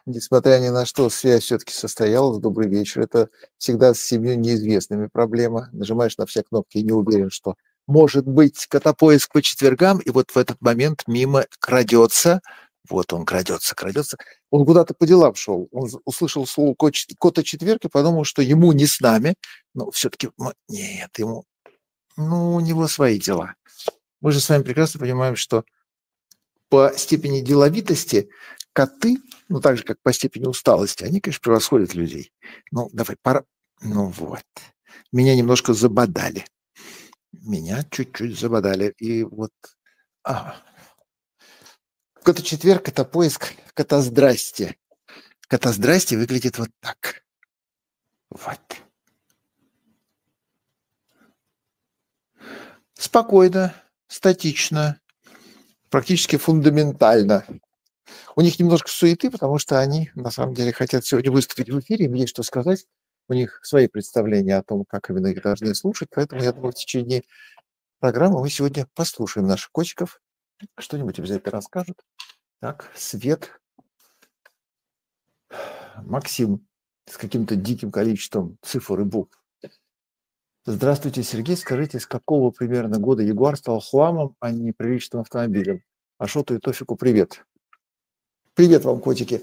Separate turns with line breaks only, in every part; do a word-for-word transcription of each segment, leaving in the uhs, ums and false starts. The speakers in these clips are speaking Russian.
Несмотря ни на что, связь все-таки состоялась. Добрый вечер. Это всегда с семью неизвестными проблема. Нажимаешь на все кнопки и не уверен, что может быть котопоиск по четвергам, и вот в этот момент мимо крадется. Вот он крадется, крадется. Он куда-то по делам шел. Он з- услышал слово «ко- ч- кота четверг» и подумал, что ему не с нами. Но все-таки нет, ему, ну, у него свои дела. Мы же с вами прекрасно понимаем, что по степени деловитости коты, ну, так же, как по степени усталости, они, конечно, превосходят людей. Ну, давай, пора. Ну вот. Меня немножко забодали. Меня чуть-чуть забодали. И вот... А. Кота-четверг, это поиск кота-здрасте. Кота-здрасте выглядит вот так. Вот. Спокойно, статично, практически фундаментально. У них немножко суеты, потому что они, на самом деле, хотят сегодня выступить в эфире, им есть что сказать. У них свои представления о том, как именно их должны слушать, поэтому я думаю, в течение программы мы сегодня послушаем наших котиков, что-нибудь обязательно расскажут. Так, Свет, Максим с каким-то диким количеством цифр и букв. Здравствуйте, Сергей. Скажите, с какого примерно года Ягуар стал хламом, а не приличным автомобилем? Ашоту и Тофику привет. Привет вам, котики.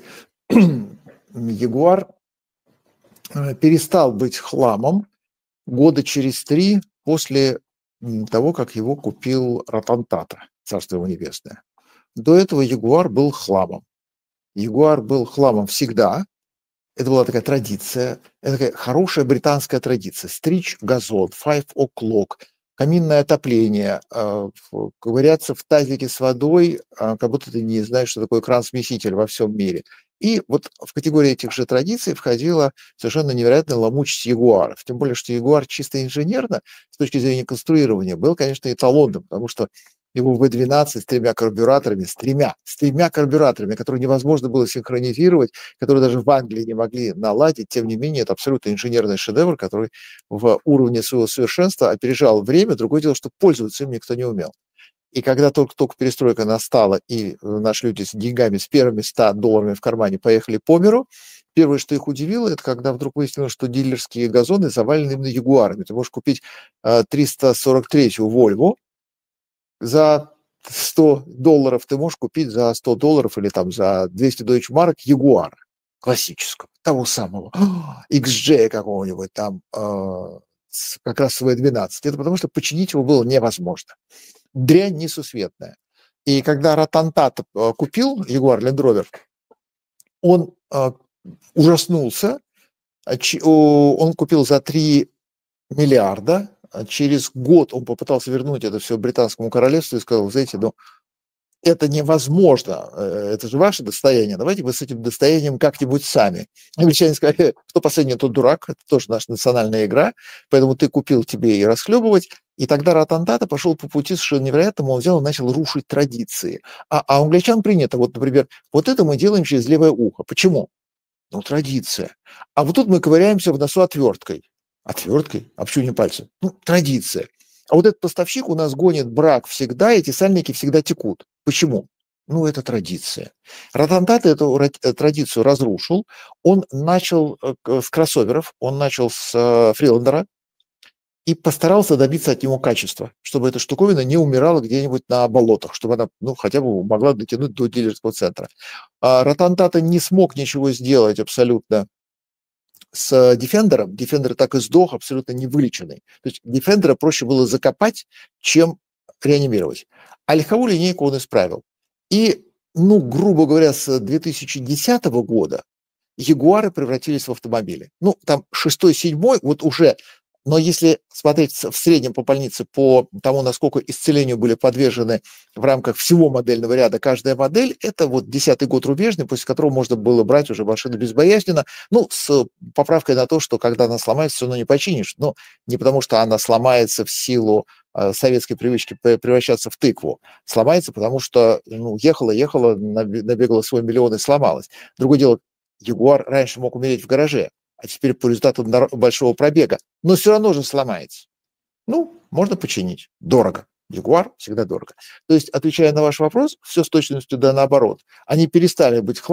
Ягуар перестал быть хламом года через три после того, как его купил Ротан Тата, царство его небесное. До этого Ягуар был хламом. Ягуар был хламом всегда. Это была такая традиция, это такая хорошая британская традиция. Стричь газон, five o'clock, каминное отопление, э, ковыряться в тазике с водой, э, как будто ты не знаешь, что такое кран-смеситель во всем мире. И вот в категорию этих же традиций входила совершенно невероятная ломучесть ягуаров. Тем более, что ягуар чисто инженерно, с точки зрения конструирования, был, конечно, эталонным, потому что его вэ двенадцать с тремя карбюраторами, с тремя, с тремя карбюраторами, которые невозможно было синхронизировать, которые даже в Англии не могли наладить, тем не менее, это абсолютно инженерный шедевр, который в уровне своего совершенства опережал время. Другое дело, что пользоваться им никто не умел. И когда только-только перестройка настала, и наши люди с деньгами, с первыми ста долларами в кармане поехали по миру, первое, что их удивило, это когда вдруг выяснилось, что дилерские газоны завалены именно ягуарами. Ты можешь купить триста сорок третью Volvo, за сто долларов ты можешь купить за сто долларов или там за двести Deutsche Mark Ягуара классического, того самого, икс джей какого-нибудь там, э, с, как раз с вэ двенадцать. Это потому что починить его было невозможно. Дрянь несусветная. И когда Ротан Тата э, купил Ягуар Land Rover, он э, ужаснулся. Он купил за три миллиарда. Через год он попытался вернуть это все британскому королевству и сказал, знаете, ну, это невозможно, это же ваше достояние, давайте вы с этим достоянием как-нибудь сами. Англичане сказали, кто последний, тот дурак, это тоже наша национальная игра, поэтому ты купил, тебе и расхлебывать. И тогда Ротан Тата пошел по пути совершенно невероятному, он взял и начал рушить традиции. А, а у англичан принято, вот, например, вот это мы делаем через левое ухо. Почему? Ну, традиция. А вот тут мы ковыряемся в носу отверткой. Отверткой? А почему не пальцем? Ну, традиция. А вот этот поставщик у нас гонит брак всегда, эти сальники всегда текут. Почему? Ну, это традиция. Ротан Тата эту традицию разрушил. Он начал с кроссоверов, он начал с Фриландера и постарался добиться от него качества, чтобы эта штуковина не умирала где-нибудь на болотах, чтобы она, ну, хотя бы могла дотянуть до дилерского центра. А Ротан Тата не смог ничего сделать абсолютно с Defender. Defender так и сдох, абсолютно невылеченный. То есть Defender проще было закопать, чем реанимировать. А легковую линейку он исправил. И, ну, грубо говоря, с две тысячи десятого года Ягуары превратились в автомобили. Ну, там шестой, седьмой, вот уже. Но если смотреть в среднем по больнице по тому, насколько исцелению были подвержены в рамках всего модельного ряда каждая модель, это вот десятый год рубежный, после которого можно было брать уже машину безбоязненно, ну, с поправкой на то, что когда она сломается, все равно не починишь. Но не потому, что она сломается в силу э, советской привычки превращаться в тыкву. Сломается, потому что, ну, ехала-ехала, набегала свой миллион и сломалась. Другое дело, Ягуар раньше мог умереть в гараже, а теперь по результату большого пробега, но все равно же сломается. Ну, можно починить. Дорого. Ягуар всегда дорого. То есть, отвечая на ваш вопрос, все с точностью да наоборот. Они перестали быть хламом,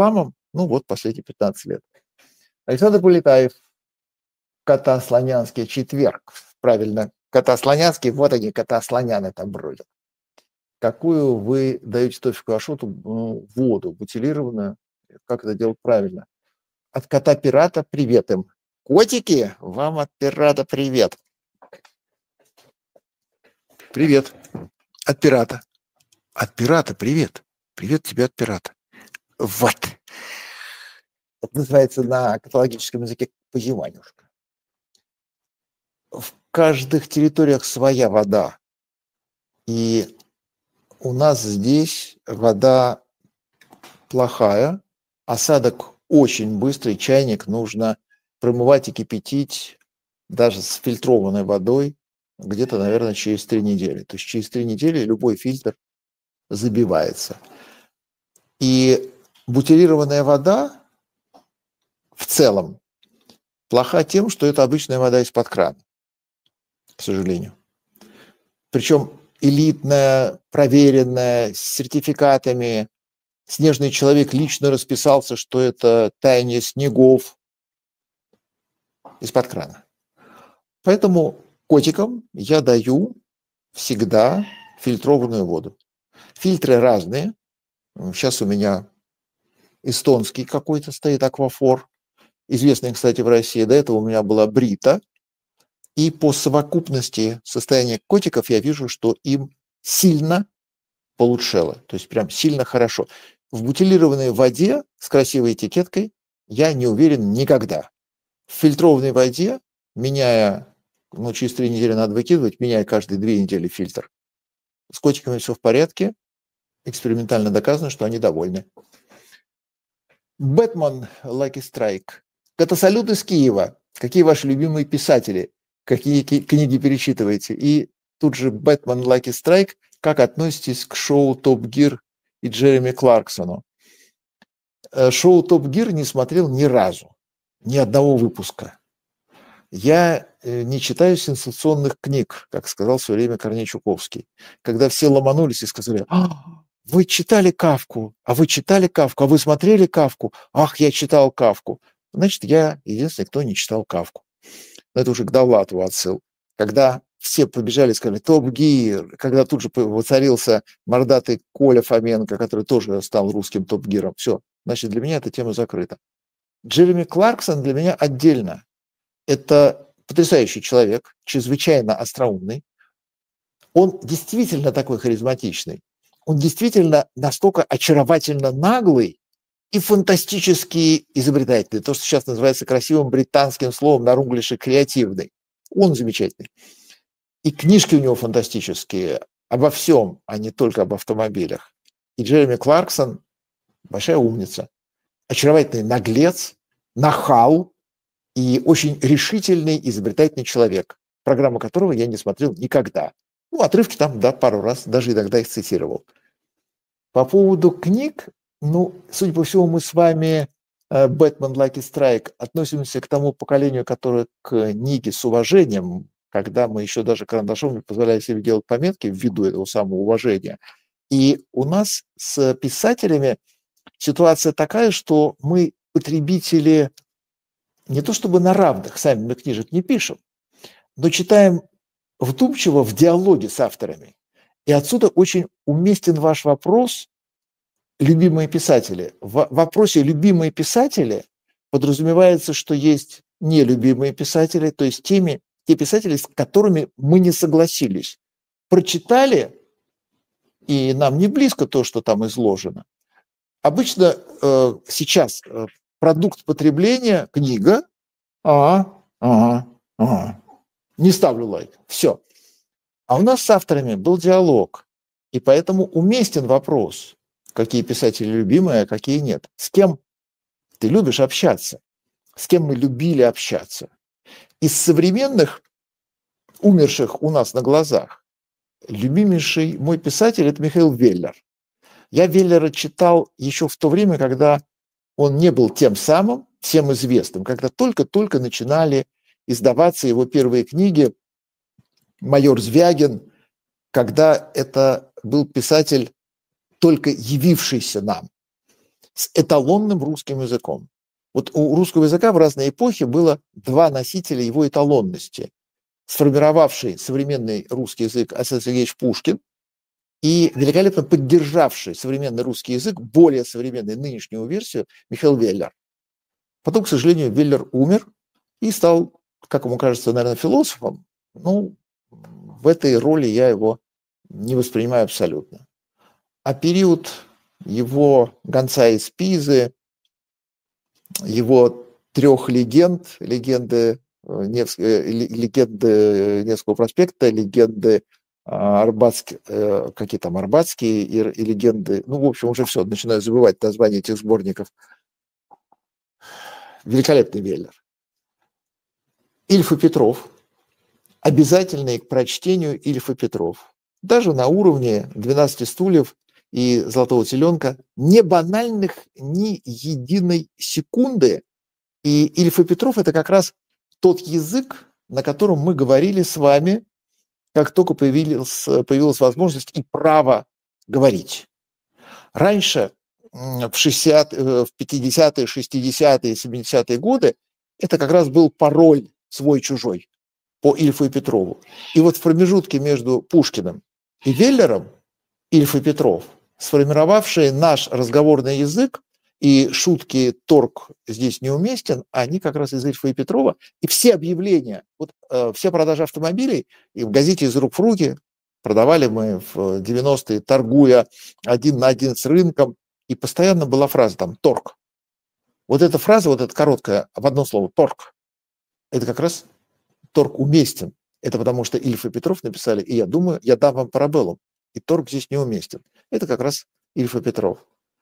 Ну вот, последние пятнадцать лет. Александр Полетаев, Кота-Слонянский четверг. Правильно, Кота-Слонянский, вот они, кота-слоняны там бродят. Какую вы даете Тофику Ашоту воду, бутилированную? Как это делать правильно? От кота-пирата привет им. Котики, вам от пирата привет. Привет. От пирата. От пирата привет. Привет тебе от пирата. Вот. Это называется на каталогическом языке позеванюшка. В каждых территориях своя вода. И у нас здесь вода плохая, осадок очень быстрый, чайник нужно промывать и кипятить даже с фильтрованной водой где-то, наверное, через три недели. То есть через три недели любой фильтр забивается. И бутилированная вода в целом плоха тем, что это обычная вода из-под крана, к сожалению. Причем элитная, проверенная, с сертификатами. Снежный человек лично расписался, что это таяние снегов из-под крана. Поэтому котикам я даю всегда фильтрованную воду. Фильтры разные. Сейчас у меня эстонский какой-то стоит аквафор, известный, кстати, в России. До этого у меня была Брита. И по совокупности состояния котиков я вижу, что им сильно получшело. То есть прям сильно хорошо. В бутилированной воде с красивой этикеткой я не уверен никогда. В фильтрованной воде, меняя, ну, через три недели надо выкидывать, меняя каждые две недели фильтр. С котиками все в порядке. Экспериментально доказано, что они довольны. Бэтмен Lucky Strike. Катасалют из Киева. Какие ваши любимые писатели? Какие книги перечитываете? И тут же Бэтмен Lucky Strike. Как относитесь к шоу Топ Гир и Джереми Кларксону? Шоу Топ Гир не смотрел ни разу. Ни одного выпуска. Я не читаю сенсационных книг, как сказал в свое время Корней Чуковский. Когда все ломанулись и сказали: а, вы читали Кафку, а вы читали Кафку, а вы смотрели Кафку? Ах, я читал Кафку. Значит, я единственный, кто не читал Кафку. Но это уже к Довлатову отсыл. Когда все побежали и сказали Топ Гир, когда тут же воцарился мордатый Коля Фоменко, который тоже стал русским Топ Гиром. Все, значит, для меня эта тема закрыта. Джереми Кларксон для меня отдельно. Это потрясающий человек, чрезвычайно остроумный. Он действительно такой харизматичный. Он действительно настолько очаровательно наглый и фантастически изобретательный. То, что сейчас называется красивым британским словом на рунглише креативный. Он замечательный. И книжки у него фантастические обо всем, а не только об автомобилях. И Джереми Кларксон большая умница. Очаровательный наглец, нахал и очень решительный, изобретательный человек, программу которого я не смотрел никогда. Ну, отрывки там, да, пару раз, даже иногда их цитировал. По поводу книг, ну, судя по всему, мы с вами, Бэтмен Lucky Strike, относимся к тому поколению, которое к книге с уважением, когда мы еще даже карандашом не позволяли себе делать пометки ввиду этого самого уважения. И у нас с писателями ситуация такая, что мы потребители не то чтобы на равных, сами мы книжек не пишем, но читаем вдумчиво в диалоге с авторами. И отсюда очень уместен ваш вопрос «любимые писатели». В вопросе «любимые писатели» подразумевается, что есть нелюбимые писатели, то есть теми, те писатели, с которыми мы не согласились. Прочитали, и нам не близко то, что там изложено. Обычно э, сейчас э, продукт потребления – книга. Ага, ага, ага. Не ставлю лайк. Все. А у нас с авторами был диалог. И поэтому уместен вопрос, какие писатели любимые, а какие нет. С кем ты любишь общаться? С кем мы любили общаться? Из современных, умерших у нас на глазах, любимейший мой писатель – это Михаил Веллер. Я Веллера читал еще в то время, когда он не был тем самым, всем известным, когда только-только начинали издаваться его первые книги «Майор Звягин», когда это был писатель, только явившийся нам. с эталонным русским языком. Вот у русского языка в разные эпохи было два носителя его эталонности. Сформировавший современный русский язык Александр Сергеевич Пушкин и великолепно поддержавший современный русский язык, более современной нынешнюю версию, Михаил Веллер. Потом, к сожалению, Веллер умер и стал, как ему кажется, наверное, философом. Ну, в этой роли я его не воспринимаю абсолютно. А период его «Гонца из Пизы», его трех легенд, легенды, Невск... легенды Невского проспекта, легенды Арбатские, какие там арбатские и, и легенды, ну, в общем, уже все, начинаю забывать название этих сборников. Великолепный Веллер. Ильф и Петров, обязательный к прочтению Ильф и Петров. Даже на уровне двенадцати стульев и Золотого теленка, не банальных ни единой секунды. И Ильф и Петров – это как раз тот язык, на котором мы говорили с вами, как только появилась, появилась возможность и право говорить. Раньше, в, шестидесятые, в пятидесятые, шестидесятые, семидесятые годы, это как раз был пароль свой-чужой по Ильфу и Петрову. И вот в промежутке между Пушкиным и Веллером Ильф и Петров, сформировавшие наш разговорный язык, и шутки «торг» здесь неуместен, они как раз из Ильфа и Петрова. И все объявления, вот э, все продажи автомобилей, и в газете «Из рук в руки» продавали мы в девяностые, торгуя один на один с рынком, и постоянно была фраза там «торг». Вот эта фраза, вот эта короткая, в одно слово «торг», это как раз торг уместен. Это потому что Ильф и Петров написали, и я думаю, я дам вам парабеллум. И торг здесь неуместен. Это как раз Ильф и Петров.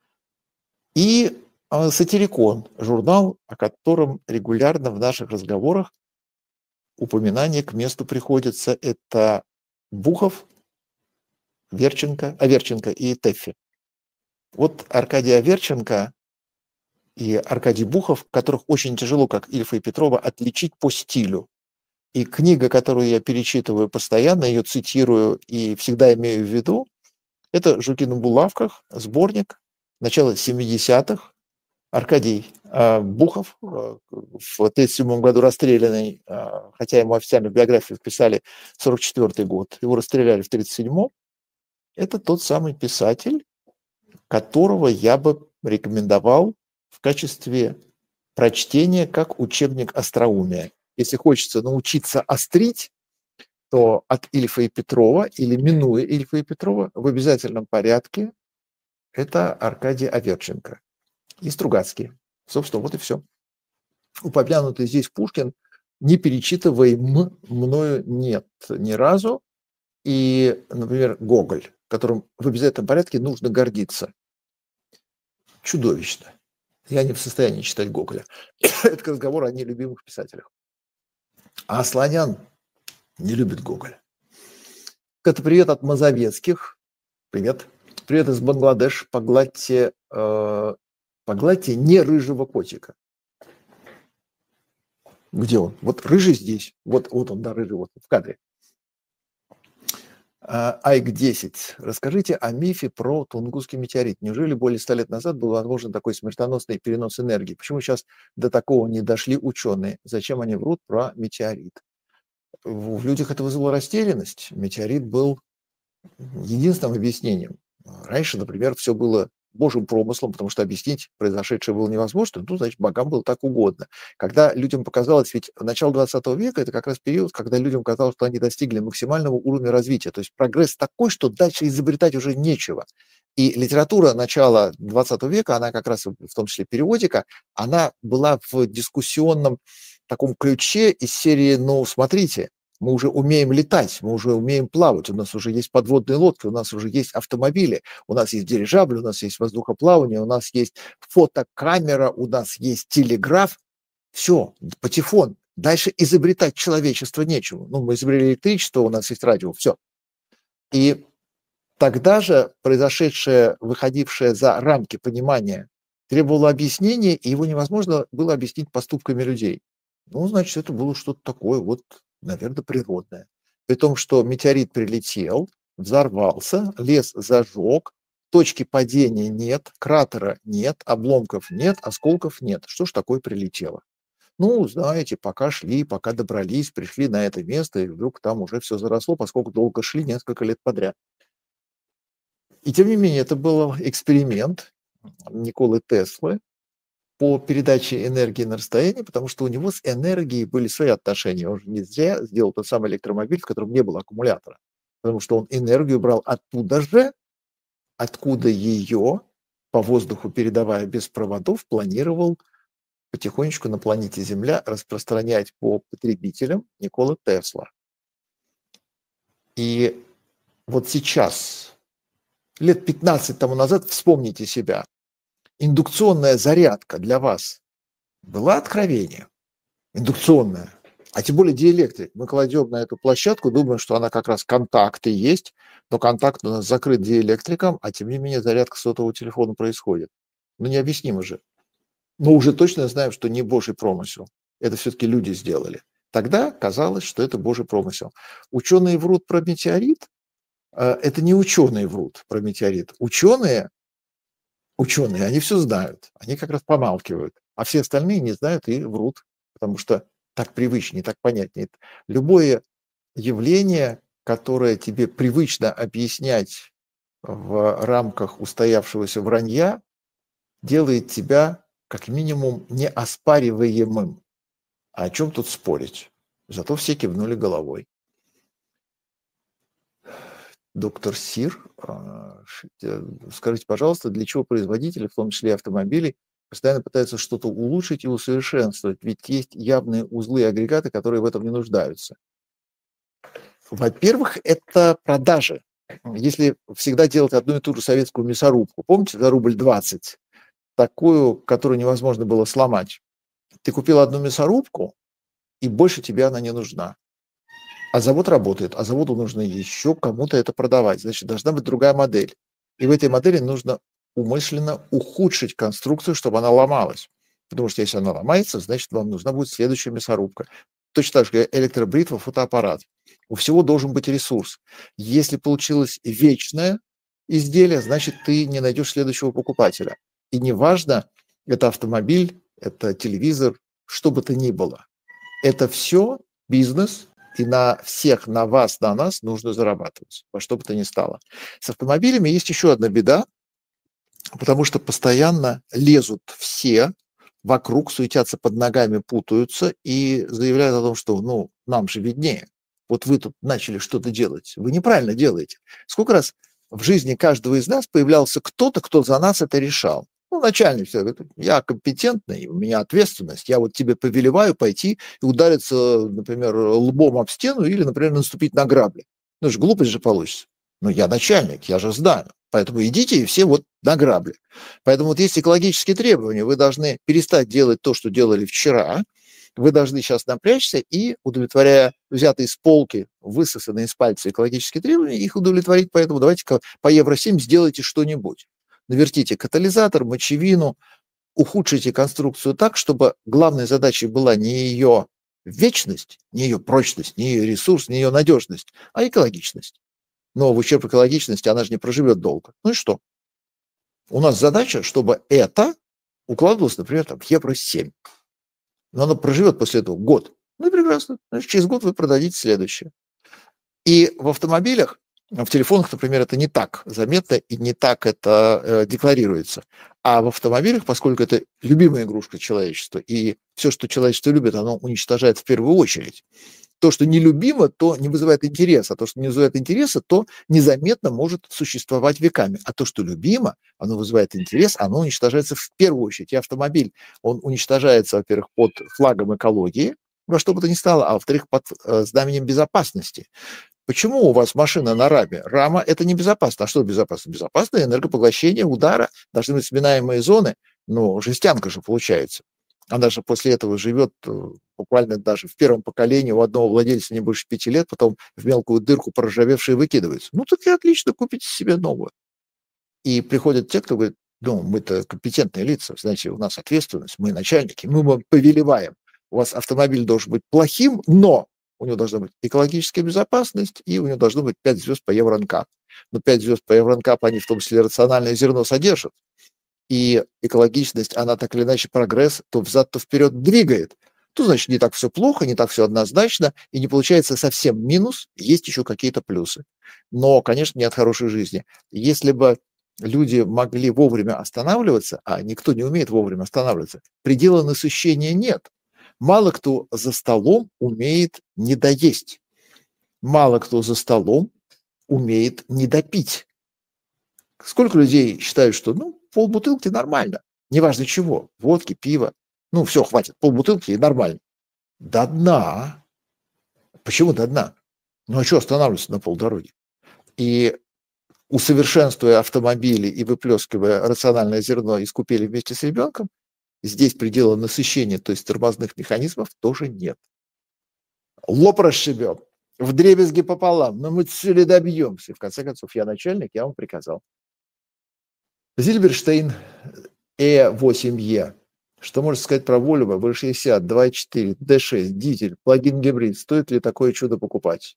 И «Сатирикон», журнал, о котором регулярно в наших разговорах упоминание к месту приходится, это Бухов, Верченко, Аверченко и Тэффи. Вот Аркадий Аверченко и Аркадий Бухов, которых очень тяжело, как Ильфа и Петрова, отличить по стилю. И книга, которую я перечитываю постоянно, ее цитирую и всегда имею в виду, это «Жуки на булавках», сборник, начало семидесятых. Аркадий э, Бухов, э, в тридцать седьмом году расстрелянный, э, хотя ему официально в биографию вписали сорок четвёртый год, его расстреляли в тридцать седьмом. Это тот самый писатель, которого я бы рекомендовал в качестве прочтения как учебник остроумия. Если хочется научиться острить, то от Ильфа и Петрова или минуя Ильфа и Петрова в обязательном порядке это Аркадий Аверченко и Стругацкий. Собственно, вот и все. Упомянутый здесь Пушкин не перечитываем мною нет ни разу. И, например, Гоголь, которым в обязательном порядке нужно гордиться. Чудовищно. Я не в состоянии читать Гоголя. Это к разговору о нелюбимых писателях. А Слонян не любит Гоголя. Это привет от Мазовецких. Привет. Привет из Бангладеш. Погладьте, э, погладьте не рыжего котика. Где он? Вот рыжий здесь. Вот, вот он, да, рыжий, вот в кадре. Айк десять. Расскажите о мифе про Тунгусский метеорит. Неужели более ста лет назад был возможен такой смертоносный перенос энергии? Почему сейчас до такого не дошли ученые? Зачем они врут про метеорит? В людях это вызвало растерянность. Метеорит был единственным объяснением. Раньше, например, все было Божьим промыслом, потому что объяснить произошедшее было невозможно, ну, значит, богам было так угодно. Когда людям показалось, ведь начало двадцатого века – это как раз период, когда людям казалось, что они достигли максимального уровня развития, то есть прогресс такой, что дальше изобретать уже нечего. И литература начала двадцатого века, она как раз, в том числе периодика, она была в дискуссионном таком ключе из серии «ну, смотрите, мы уже умеем летать, мы уже умеем плавать, у нас уже есть подводные лодки, у нас уже есть автомобили, у нас есть дирижабли, у нас есть воздухоплавание, у нас есть фотокамера, у нас есть телеграф. Все, патефон. Дальше изобретать человечество нечего. Ну, мы изобрели электричество, у нас есть радио, все. И тогда же произошедшее, выходившее за рамки понимания, требовало объяснения, и его невозможно было объяснить поступками людей. Ну, значит, это было что-то такое вот, наверное, природное. При том, что метеорит прилетел, взорвался, лес зажег, точки падения нет, кратера нет, обломков нет, осколков нет. Что ж такое прилетело? Ну, знаете, пока шли, пока добрались, пришли на это место, и вдруг там уже все заросло, поскольку долго шли несколько лет подряд. И тем не менее, это был эксперимент Николы Теслы по передаче энергии на расстоянии, потому что у него с энергией были свои отношения. Он же не зря сделал тот самый электромобиль, в котором не было аккумулятора, потому что он энергию брал оттуда же, откуда ее по воздуху, передавая без проводов, планировал потихонечку на планете Земля распространять по потребителям Никола Тесла. И вот сейчас, лет пятнадцать тому назад, вспомните себя, индукционная зарядка для вас была откровением? Индукционная. А тем более диэлектрик. Мы кладем на эту площадку, думаем, что она как раз контакты есть, но контакт у нас закрыт диэлектриком, а тем не менее зарядка сотового телефона происходит. Ну, необъяснимо же. Но уже точно знаем, что не Божий промысел. Это все-таки люди сделали. Тогда казалось, что это Божий промысел. Ученые врут про метеорит. Это не ученые врут про метеорит. Ученые, ученые, они все знают. Они как раз помалкивают. А все остальные не знают и врут. Потому что так привычнее, так понятнее. Любое явление, которое тебе привычно объяснять в рамках устоявшегося вранья, делает тебя как минимум неоспариваемым. А о чем тут спорить? Зато все кивнули головой. Доктор Сир, скажите, пожалуйста, для чего производители, в том числе автомобилей, постоянно пытаются что-то улучшить и усовершенствовать? Ведь есть явные узлы и агрегаты, которые в этом не нуждаются. Во-первых, это продажи. Если всегда делать одну и ту же советскую мясорубку, помните, за рубль двадцать, такую, которую невозможно было сломать. Ты купил одну мясорубку, и больше тебе она не нужна. А завод работает, а заводу нужно еще кому-то это продавать. Значит, должна быть другая модель. И в этой модели нужно умышленно ухудшить конструкцию, чтобы она ломалась. Потому что если она ломается, значит, вам нужна будет следующая мясорубка. Точно так же электробритва, фотоаппарат. У всего должен быть ресурс. Если получилось вечное изделие, значит, ты не найдешь следующего покупателя. И неважно, это автомобиль, это телевизор, что бы то ни было. Это все бизнес, и на всех, на вас, на нас нужно зарабатывать, во что бы то ни стало. С автомобилями есть еще одна беда, потому что постоянно лезут все вокруг, суетятся под ногами, путаются и заявляют о том, что ну, нам же виднее. Вот вы тут начали что-то делать. Вы неправильно делаете. Сколько раз в жизни каждого из нас появлялся кто-то, кто за нас это решал? Ну, начальник все говорит, я компетентный, у меня ответственность, я вот тебе повелеваю пойти и удариться, например, лбом об стену или, например, наступить на грабли. Ну, это же глупость же получится. Ну, я начальник, я же знаю. Поэтому идите и все вот на грабли. Поэтому вот есть экологические требования. Вы должны перестать делать то, что делали вчера. Вы должны сейчас напрячься и, удовлетворяя взятые с полки, высосанные из пальца экологические требования, их удовлетворить. Поэтому давайте-ка по евро семь сделайте что-нибудь. Навертите катализатор, мочевину, ухудшите конструкцию так, чтобы главной задачей была не ее вечность, не ее прочность, не ее ресурс, не ее надежность, а экологичность. Но в ущерб экологичности она же не проживет долго. Ну и что? У нас задача, чтобы это укладывалось, например, там, в евро семь. Но оно проживет после этого год. Ну и прекрасно. Значит, через год вы продадите следующее. И в автомобилях, в телефонах, например, это не так заметно и не так это э, декларируется. А в автомобилях, поскольку это любимая игрушка человечества, и все, что человечество любит, оно уничтожает в первую очередь. То, что нелюбимо, то не вызывает интереса. А то, что не вызывает интереса, то незаметно может существовать веками. А то, что любимо, оно вызывает интерес, оно уничтожается в первую очередь. И автомобиль, он уничтожается, во-первых, под флагом экологии, во что бы то ни стало, а во-вторых, под э, знаменем безопасности. Почему у вас машина на раме? Рама – это не безопасно. А что безопасно? Безопасное энергопоглощение удара, должны быть сминаемые зоны. Ну, жестянка же получается. Она же после этого живет буквально даже в первом поколении у одного владельца не больше пяти лет, потом в мелкую дырку проржавевшие выкидываются. Ну, так и отлично, купите себе новую. И приходят те, кто говорит, ну, мы-то компетентные лица, знаете, у нас ответственность, мы начальники, мы вам повелеваем. У вас автомобиль должен быть плохим, но У него должна быть экологическая безопасность, и у него должно быть пять звезд по Евро-эн-кап. Но пять звезд по Евро-эн-кап, они в том числе рациональное зерно содержат. И экологичность, она так или иначе прогресс то взад, то вперед двигает. То, значит, не так все плохо, не так все однозначно, и не получается совсем минус, есть еще какие-то плюсы. Но, конечно, не от хорошей жизни. Если бы люди могли вовремя останавливаться, а никто не умеет вовремя останавливаться, предела насыщения нет. Мало кто за столом умеет не доесть. Мало кто за столом умеет не допить. Сколько людей считают, что ну, полбутылки нормально, неважно чего, водки, пива, ну все, хватит, полбутылки и нормально. До дна. Почему до дна? Ну а что останавливаться на полдороги? И усовершенствуя автомобили и выплескивая рациональное зерно из купели вместе с ребенком, здесь предела насыщения, то есть тормозных механизмов, тоже нет. Лоб расшибем, вдребезги пополам, но мы цели добьемся. В конце концов, я начальник, я вам приказал. Зильберштейн и восемь и. Что можно сказать про Volvo вэ шестьдесят, два и четыре, дэ шесть, дизель, плагин гибрид? Стоит ли такое чудо покупать?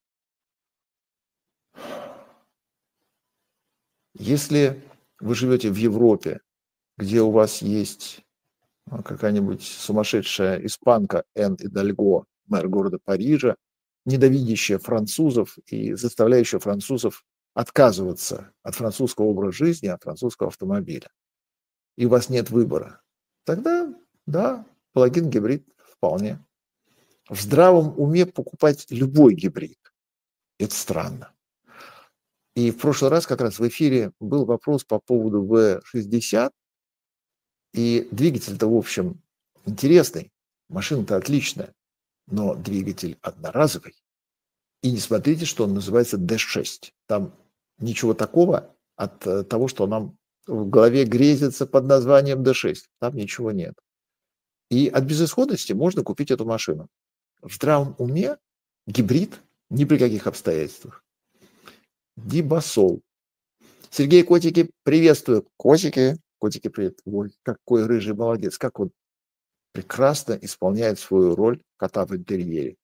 Если вы живете в Европе, где у вас есть какая-нибудь сумасшедшая испанка Энн Идальго, мэр города Парижа, ненавидящая французов и заставляющая французов отказываться от французского образа жизни, от французского автомобиля, и у вас нет выбора, тогда, да, плагин гибрид вполне. В здравом уме покупать любой гибрид – это странно. И в прошлый раз как раз в эфире был вопрос по поводу вэ шестьдесят, и двигатель-то, в общем, интересный, машина-то отличная, но двигатель одноразовый. И не смотрите, что он называется дэ шесть. Там ничего такого от того, что нам в голове грезится под названием дэ шесть. Там ничего нет. И от безысходности можно купить эту машину. В здравом уме гибрид ни при каких обстоятельствах. Дибасол. Сергей, котики, приветствую. Котики, котики, привет. Ой, какой рыжий молодец. Как он прекрасно исполняет свою роль кота в интерьере.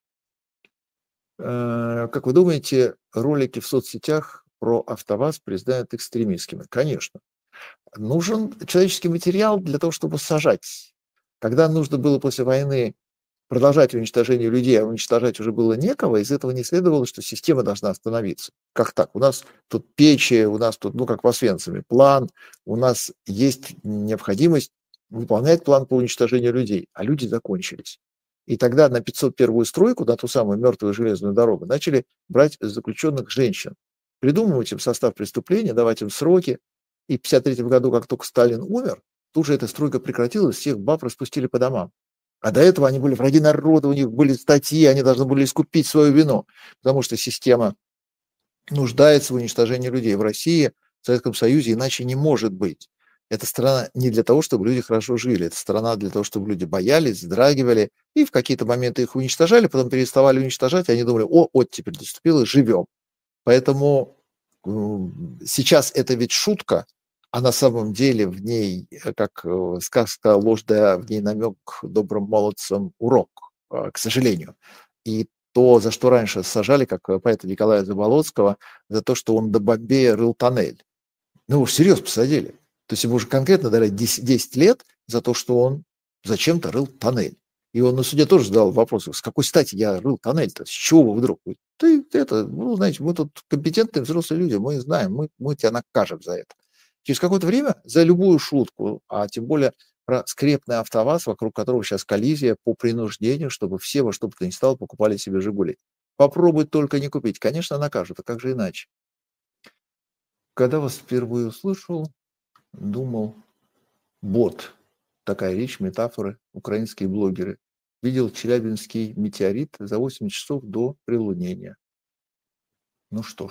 Как вы думаете, ролики в соцсетях про АвтоВАЗ признают экстремистскими? Конечно. Нужен человеческий материал для того, чтобы сажать. Когда нужно было после войны продолжать уничтожение людей, а уничтожать уже было некого, из этого не следовало, что система должна остановиться. Как так? У нас тут печи, у нас тут, ну, как в Освенциме, план, у нас есть необходимость выполнять план по уничтожению людей, а люди закончились. И тогда на пятьсот первую стройку, на ту самую мертвую железную дорогу, начали брать заключенных женщин, придумывать им состав преступления, давать им сроки. И в пятьдесят третьем году, как только Сталин умер, тут же эта стройка прекратилась, всех баб распустили по домам. А до этого они были враги народа, у них были статьи, они должны были искупить свою вину, потому что система нуждается в уничтожении людей. В России, в Советском Союзе иначе не может быть. Эта страна не для того, чтобы люди хорошо жили, это страна для того, чтобы люди боялись, вздрагивали, и в какие-то моменты их уничтожали, потом переставали уничтожать, и они думали, о, оттепель наступила, живем. Поэтому э, сейчас это ведь шутка, а на самом деле в ней, как сказка ложь, да в ней намек добрым молодцам урок, к сожалению. И то, за что раньше сажали, как поэта Николая Заболоцкого, за то, что он до Бомбея рыл тоннель. Ну, его всерьез посадили. То есть ему уже конкретно дали десять лет за то, что он зачем-то рыл тоннель. И он на суде тоже задал вопрос, с какой стати я рыл тоннель-то, с чего вы вдруг? Ты это, ну, знаете, мы тут компетентные взрослые люди, мы знаем, мы, мы тебя накажем за это. Через какое-то время за любую шутку, а тем более про скрепный АвтоВАЗ, вокруг которого сейчас коллизия по принуждению, чтобы все во что бы то ни стало покупали себе «Жигули». Попробуй только не купить. Конечно, накажут, а как же иначе? Когда вас впервые услышал, думал, бот. Такая речь, метафоры, украинские блогеры. Видел челябинский метеорит за восемь часов до прилунения. Ну что ж,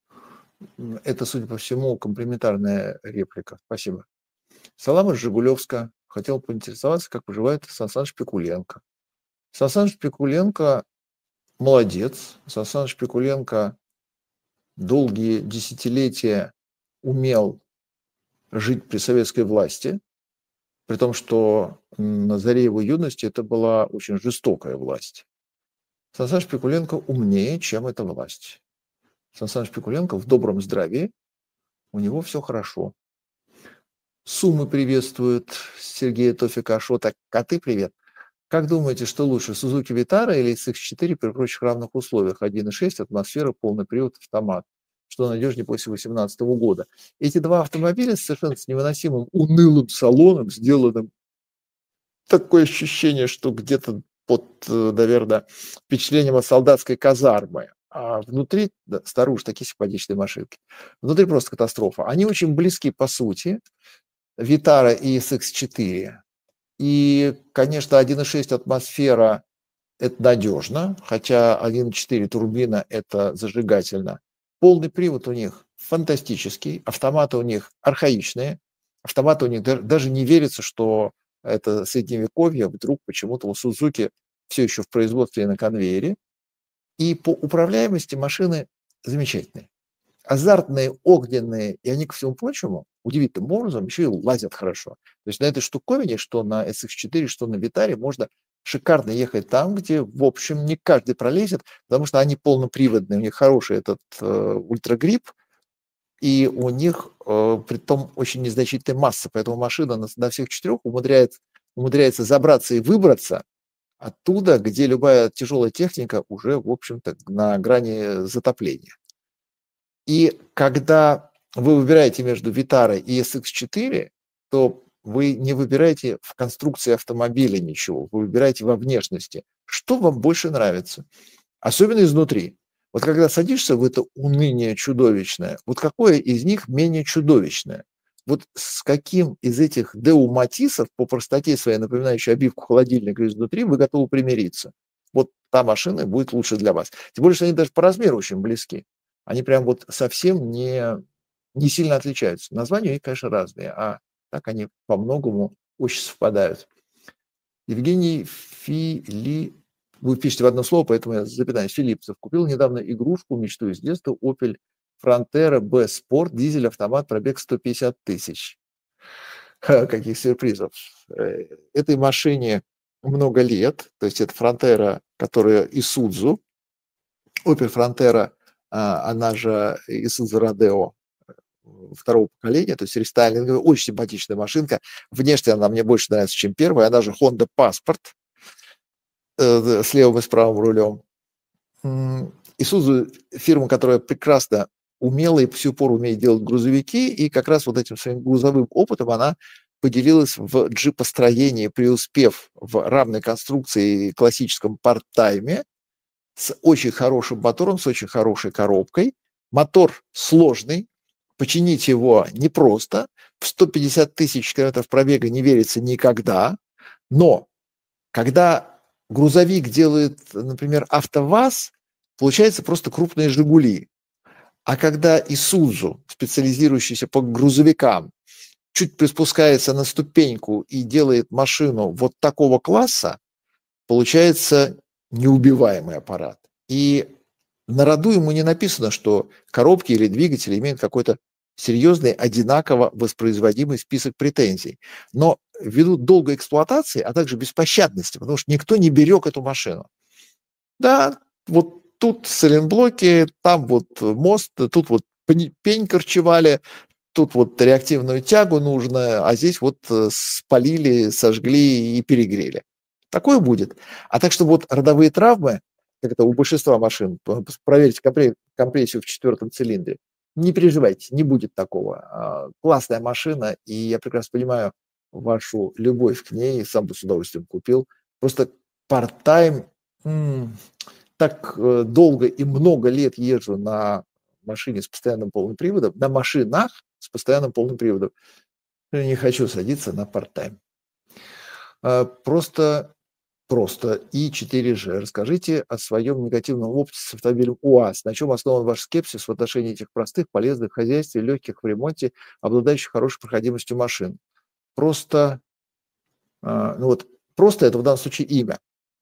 это, судя по всему, комплиментарная реплика. Спасибо. Салам из Жигулевска. Хотел поинтересоваться, как поживает Сан Саныч Пикуленко. Сан Саныч Пикуленко молодец. Сан Саныч Пикуленко долгие десятилетия умел жить при советской власти, при том, что на заре его юности это была очень жестокая власть. Сан Саныч Пикуленко умнее, чем эта власть. Сан Саныч Пикуленко в добром здравии, у него все хорошо. Суммы приветствуют Сергея Тофика Ашота. Коты, привет. Как думаете, что лучше, Suzuki Vitara или икс икс четыре при прочих равных условиях? один и шесть, атмосфера, полный привод, автомат. Что надежнее после две тысячи восемнадцатого года? Эти два автомобиля совершенно с невыносимым унылым салоном, сделанным такое ощущение, что где-то под, наверное, впечатлением от солдатской казармы. А внутри, да, снаружи такие симпатичные машинки. Внутри просто катастрофа. Они очень близки по сути, Vitara и икс икс четыре. И, конечно, один и шесть атмосфера – это надежно, хотя один и четыре турбина – это зажигательно. Полный привод у них фантастический, автоматы у них архаичные, автоматы у них даже не верится, что это средневековье, вдруг почему-то у Suzuki все еще в производстве и на конвейере. И по управляемости машины замечательные. Азартные, огненные, и они, ко всему прочему, удивительным образом еще и лазят хорошо. То есть на этой штуковине, что на икс икс четыре, что на Vitara, можно шикарно ехать там, где, в общем, не каждый пролезет, потому что они полноприводные, у них хороший этот э, ультрагрип, и у них э, при том очень незначительная масса, поэтому машина на, на всех четырех умудряется, умудряется забраться и выбраться оттуда, где любая тяжелая техника уже, в общем-то, на грани затопления. И когда вы выбираете между Vitara и икс икс четыре, то вы не выбираете в конструкции автомобиля ничего, вы выбираете во внешности. Что вам больше нравится? Особенно изнутри. Вот когда садишься в это уныние чудовищное, вот какое из них менее чудовищное? Вот с каким из этих Деу Матисов, по простоте своей напоминающей обивку холодильника изнутри, вы готовы примириться? Вот та машина будет лучше для вас. Тем более, что они даже по размеру очень близки. Они прям вот совсем не, не сильно отличаются. Названия у них, конечно, разные, а так они по многому очень совпадают. Евгений Фили... Вы пишете в одно слово, поэтому я запинаюсь. Филиппцев купил недавно игрушку, мечту из детства, Opel Frontera B Sport, дизель, автомат, пробег сто пятьдесят тысяч. Ха, каких сюрпризов. Этой машине много лет, то есть это Frontera, которая Isuzu, Opel Frontera, она же Isuzu Rodeo второго поколения, то есть рестайлинговая, очень симпатичная машинка. Внешне она мне больше нравится, чем первая. Она же Honda Passport э, с левым и с правым рулем. Isuzu фирма, которая прекрасно умела и по сю пор умеет делать грузовики, и как раз вот этим своим грузовым опытом она поделилась в джипостроении, преуспев в равной конструкции и классическом парт-тайме, с очень хорошим мотором, с очень хорошей коробкой. Мотор сложный, починить его непросто. В сто пятьдесят тысяч километров пробега не верится никогда. Но когда грузовик делает, например, АвтоВАЗ, получается просто крупные «Жигули». А когда Isuzu, специализирующийся по грузовикам, чуть приспускается на ступеньку и делает машину вот такого класса, получается неубиваемый аппарат. И на роду ему не написано, что коробки или двигатели имеют какой-то серьезный, одинаково воспроизводимый список претензий. Но ввиду долгой эксплуатации, а также беспощадности, потому что никто не берег эту машину. Да, вот тут сайлентблоки, там вот мост, тут вот пень корчевали, тут вот реактивную тягу нужно, а здесь вот спалили, сожгли и перегрели. Такое будет. А так что вот родовые травмы, как это у большинства машин, проверьте компрессию в четвертом цилиндре, не переживайте, не будет такого. Классная машина, и я прекрасно понимаю вашу любовь к ней, сам бы с удовольствием купил. Просто part-time, м- так долго и много лет езжу на машине с постоянным полным приводом, на машинах с постоянным полным приводом. Я не хочу садиться на part-time. Просто... Просто и четыре джи. Расскажите о своем негативном опыте с автомобилем УАЗ. На чем основан ваш скепсис в отношении этих простых, полезных в хозяйстве, легких в ремонте, обладающих хорошей проходимостью машин? Просто, ну вот, просто это в данном случае имя.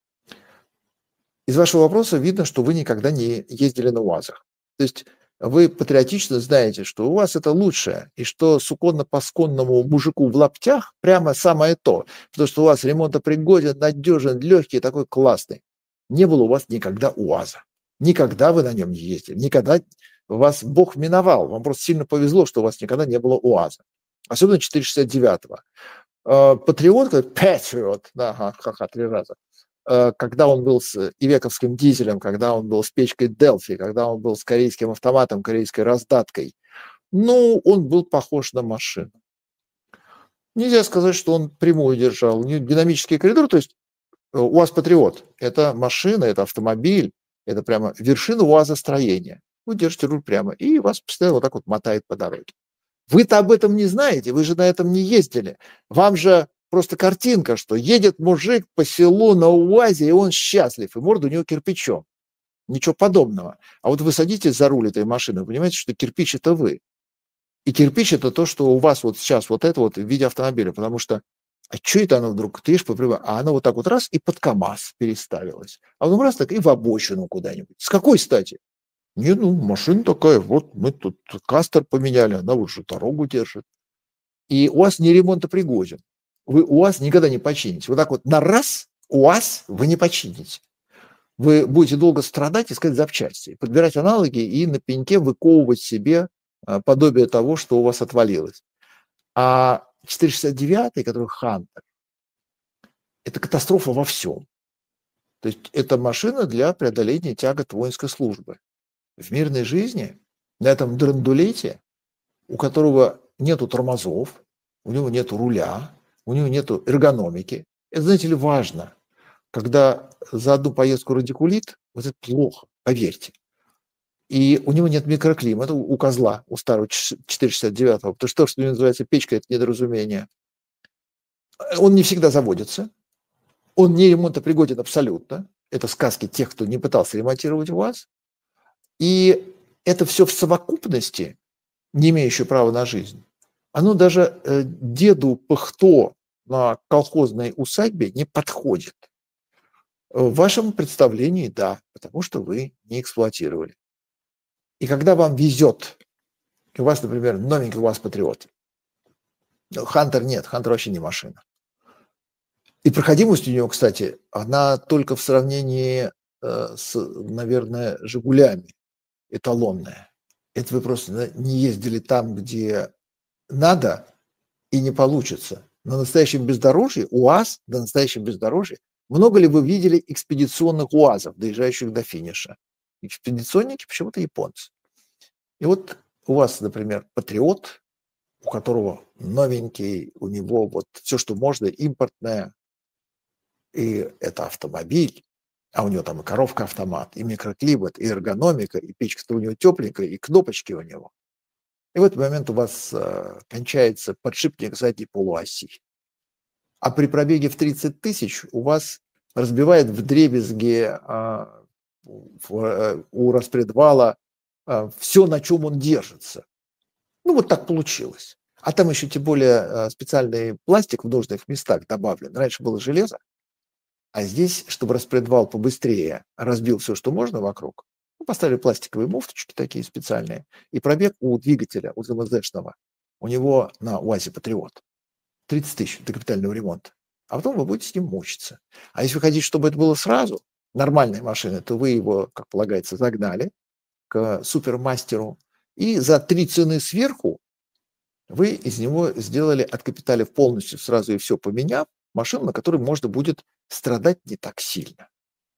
Из вашего вопроса видно, что вы никогда не ездили на УАЗах. То есть вы патриотично знаете, что у вас это лучшее, и что суконно-пасконному мужику в лаптях прямо самое то, потому что у вас ремонтопригоден, надежен, легкий, такой классный. не было у вас никогда УАЗа. Никогда вы на нем не ездили. Никогда вас Бог миновал. Вам просто сильно повезло, что у вас никогда не было УАЗа. Особенно четыреста шестьдесят девятого. Патриот, Patriot, да, ха-ха, три раза. Когда он был с ивековским дизелем, когда он был с печкой Делфи, когда он был с корейским автоматом, корейской раздаткой, ну, он был похож на машину. Нельзя сказать, что он прямую держал. Динамический коридор, то есть УАЗ Патриот – это машина, это автомобиль, это прямо вершина УАЗа-строения. Вы держите руль прямо, и вас постоянно вот так вот мотает по дороге. Вы-то об этом не знаете, вы же на этом не ездили. Вам же просто картинка, что едет мужик по селу на УАЗе, и он счастлив, и морда у него кирпичом. Ничего подобного. А вот вы садитесь за руль этой машины, вы понимаете, что кирпич – это вы. И кирпич – это то, что у вас вот сейчас вот это вот в виде автомобиля, потому что а что это оно вдруг, ты ешь, а оно вот так вот раз и под КАМАЗ переставилось, а потом раз так и в обочину куда-нибудь. С какой стати? Нет, ну, машина такая, вот мы тут кастер поменяли, она вот же дорогу держит. И УАЗ не ремонтопригоден. Вы УАЗ никогда не почините. Вот так вот на раз УАЗ вы не почините. Вы будете долго страдать, искать запчасти, подбирать аналоги и на пеньке выковывать себе подобие того, что у вас отвалилось. А четыреста шестьдесят девятый, который Хантер, это катастрофа во всем. То есть это машина для преодоления тягот воинской службы. В мирной жизни на этом драндулете, у которого нету тормозов, у него нету руля, у него нету эргономики. Это, знаете ли, важно. Когда за одну поездку радикулит, вот это плохо, поверьте. И у него нет микроклимата, у козла, у старого четыреста шестьдесят девятого, потому что то, что называется печка, это недоразумение. Он не всегда заводится, он не ремонтопригоден абсолютно. Это сказки тех, кто не пытался ремонтировать УАЗ. И это все в совокупности, не имеющее права на жизнь, оно даже э, деду Пыхто на колхозной усадьбе не подходит. В вашем представлении, да, потому что вы не эксплуатировали. И когда вам везет, у вас, например, новенький УАЗ Патриот, Хантер нет, Хантер вообще не машина. И проходимость у него, кстати, она только в сравнении э, с, наверное, Жигулями эталонная. Это вы просто не ездили там, где надо, и не получится. На настоящем бездорожье, УАЗ, на настоящем бездорожье, много ли вы видели экспедиционных УАЗов, доезжающих до финиша? Экспедиционники почему-то японцы. И вот у вас, например, Патриот, у которого новенький, у него вот все, что можно, импортное, и это автомобиль, а у него там и коробка-автомат, и микроклимат, и эргономика, и печка-то у него тепленькая, и кнопочки у него. И в этот момент у вас э, кончается подшипник задней полуоси. А при пробеге в тридцать тысяч у вас разбивает вдребезги э, в, э, у распредвала э, все, на чем он держится. Ну, вот так получилось. А там еще тем более э, специальный пластик в нужных местах добавлен. Раньше было железо. А здесь, чтобы распредвал побыстрее разбил все, что можно вокруг, ну, поставили пластиковые муфточки такие специальные, и пробег у двигателя, у ЗМЗшного, у него на УАЗе Патриот тридцать тысяч до капитального ремонта. А потом вы будете с ним мучиться. А если вы хотите, чтобы это было сразу, нормальной машины, то вы его, как полагается, загнали к супермастеру, и за три цены сверху вы из него сделали, откапиталив полностью, сразу и все поменяв, машину, на которой можно будет страдать не так сильно.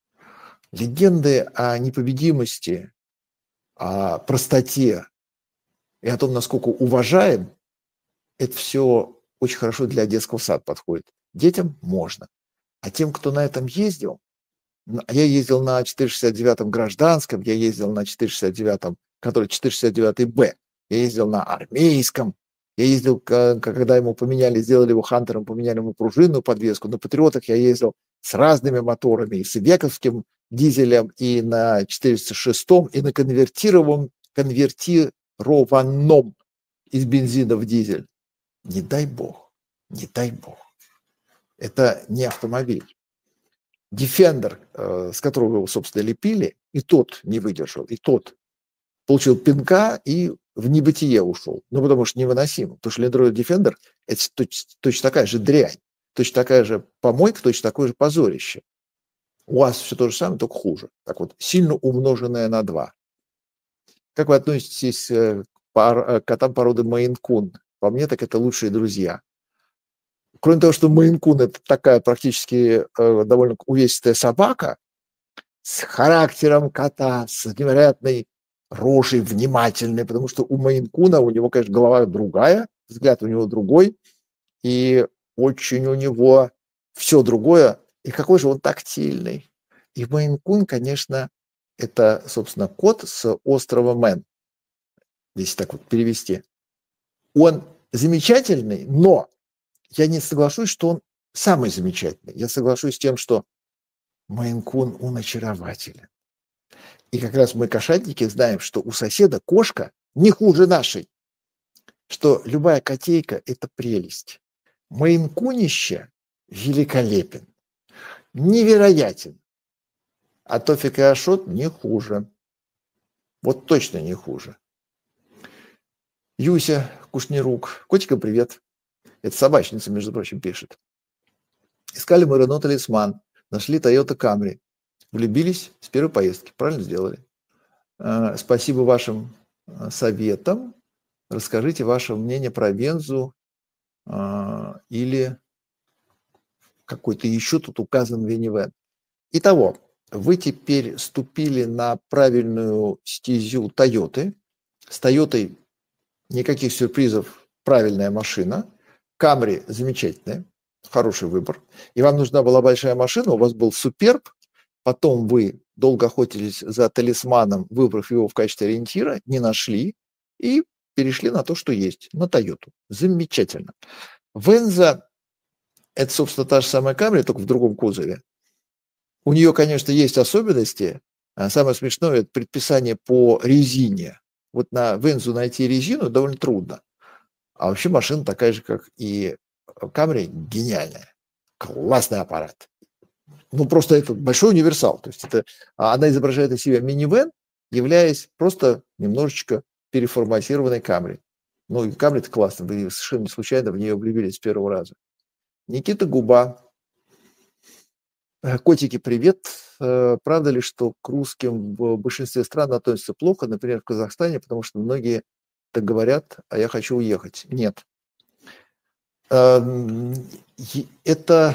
Легенды о непобедимости, о простоте и о том, насколько уважаем, это все очень хорошо для детского сада подходит. Детям можно. А тем, кто на этом ездил, я ездил на четыреста шестьдесят девятом гражданском, я ездил на четыреста шестьдесят девятом, который четыреста шестьдесят девятый Б, я ездил на армейском, я ездил, когда ему поменяли, сделали его Хантером, поменяли ему пружинную подвеску. На Патриотах я ездил с разными моторами, и с ивековским дизелем, и на четыреста шестом, и на конвертированном, конвертированном из бензина в дизель. Не дай бог, не дай бог. Это не автомобиль. Defender, с которого его, собственно, лепили, и тот не выдержал, и тот получил пинка и в небытие ушел. Ну, потому что невыносимо. Потому что Land Rover Defender – это точно, точно такая же дрянь, точно такая же помойка, точно такое же позорище. У вас все то же самое, только хуже. Так вот, сильно умноженное на два. Как вы относитесь э, к пар- э, к котам породы Мейн-кун? По мне, так это лучшие друзья. Кроме того, что Мейн-кун – это такая практически э, довольно увесистая собака с характером кота, с невероятной рожей, внимательной, потому что у Мейн-куна, у него, конечно, голова другая, взгляд у него другой, и очень у него все другое. И какой же он тактильный. И Мейн-кун, конечно, это, собственно, кот с острова Мэн, если так вот перевести. Он замечательный, но я не соглашусь, что он самый замечательный. Я соглашусь с тем, что Мейн-кун, он очарователен. И как раз мы, кошатники, знаем, что у соседа кошка не хуже нашей, что любая котейка – это прелесть. Мейн-кунище великолепен, невероятен, а Тофик и Ашот не хуже. Вот точно не хуже. Юся Кушнирук. Котика, привет. Это собачница, между прочим, пишет. Искали мы Рено Талисман, нашли Toyota Camry. Влюбились с первой поездки. Правильно сделали. Спасибо вашим советам. Расскажите ваше мнение про Вензу или какой-то еще тут указан Венивен. Итого, вы теперь ступили на правильную стезю Тойоты. С Тойотой никаких сюрпризов, правильная машина. Камри замечательная, хороший выбор. И вам нужна была большая машина, у вас был Суперб, потом вы долго охотились за Талисманом, выбрав его в качестве ориентира, не нашли и перешли на то, что есть, на Тойоту. Замечательно. Венза – это, собственно, та же самая Камри, только в другом кузове. У нее, конечно, есть особенности. Самое смешное – это предписание по резине. Вот на Вензу найти резину довольно трудно. А вообще машина такая же, как и Камри, гениальная. Классный аппарат. Ну, просто это большой универсал. То есть это, она изображает из себя минивэн, являясь просто немножечко переформатированной Камри. Ну, и Камри-то классно. Вы совершенно не случайно в нее влюбились с первого раза. Никита Губа. Котики, привет. Правда ли, что к русским в большинстве стран относятся плохо, например, в Казахстане, потому что многие так говорят, а я хочу уехать? Нет. Это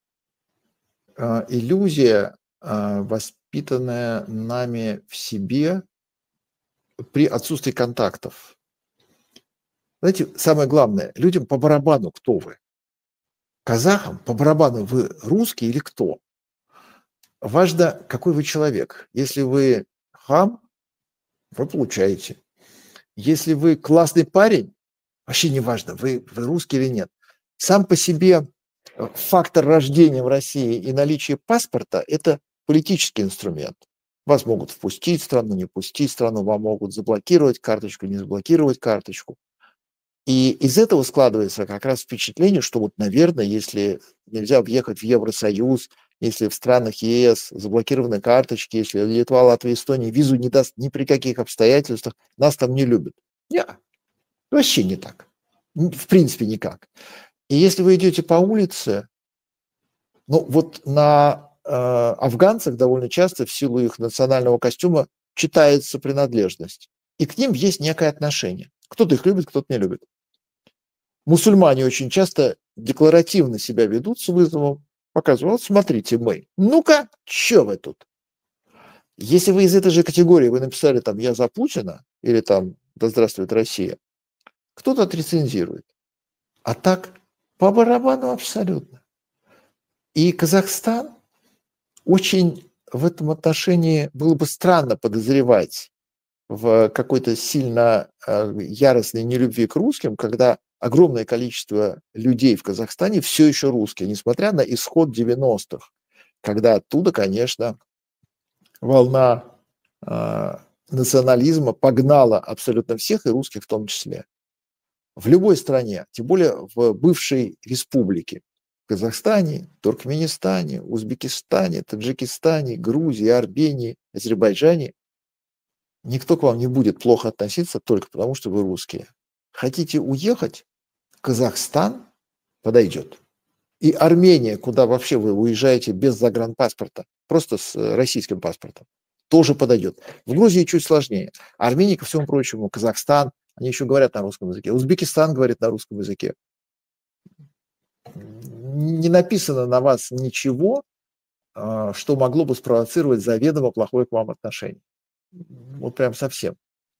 иллюзия, воспитанная нами в себе при отсутствии контактов. Знаете, самое главное, людям по барабану, кто вы. Казахам по барабану, вы русский или кто. Важно, какой вы человек. Если вы хам, вы получаете. Если вы классный парень, вообще не важно, вы, вы русский или нет. Сам по себе фактор рождения в России и наличие паспорта – это политический инструмент. Вас могут впустить в страну, не пустить в страну, вам могут заблокировать карточку, не заблокировать карточку. И из этого складывается как раз впечатление, что вот, наверное, если нельзя въехать в Евросоюз, если в странах ЕС заблокированы карточки, если Литва, Латвия, Эстония визу не даст ни при каких обстоятельствах, нас там не любят. Нет, вообще не так. В принципе, никак. И если вы идете по улице, ну вот на э, афганцах довольно часто в силу их национального костюма читается принадлежность. И к ним есть некое отношение. Кто-то их любит, кто-то не любит. Мусульмане очень часто декларативно себя ведут с вызовом, показывают, вот смотрите, мы. Ну-ка, что вы тут? Если вы из этой же категории, вы написали там «Я за Путина» или там «Да здравствует Россия», кто-то отрецензирует. А так по барабану абсолютно. И Казахстан очень в этом отношении было бы странно подозревать в какой-то сильно яростной нелюбви к русским, когда огромное количество людей в Казахстане все еще русские, несмотря на исход девяностых, когда оттуда, конечно, волна э, национализма погнала абсолютно всех, и русских в том числе. В любой стране, тем более в бывшей республике, в Казахстане, Туркменистане, Узбекистане, Таджикистане, Грузии, Армении, Азербайджане, никто к вам не будет плохо относиться только потому, что вы русские. Хотите уехать? Казахстан подойдет. И Армения, куда вообще вы уезжаете без загранпаспорта, просто с российским паспортом, тоже подойдет. В Грузии чуть сложнее. Армения, ко всему прочему, Казахстан, они еще говорят на русском языке. Узбекистан говорит на русском языке. Не написано на вас ничего, что могло бы спровоцировать заведомо плохое к вам отношение. Вот прям совсем.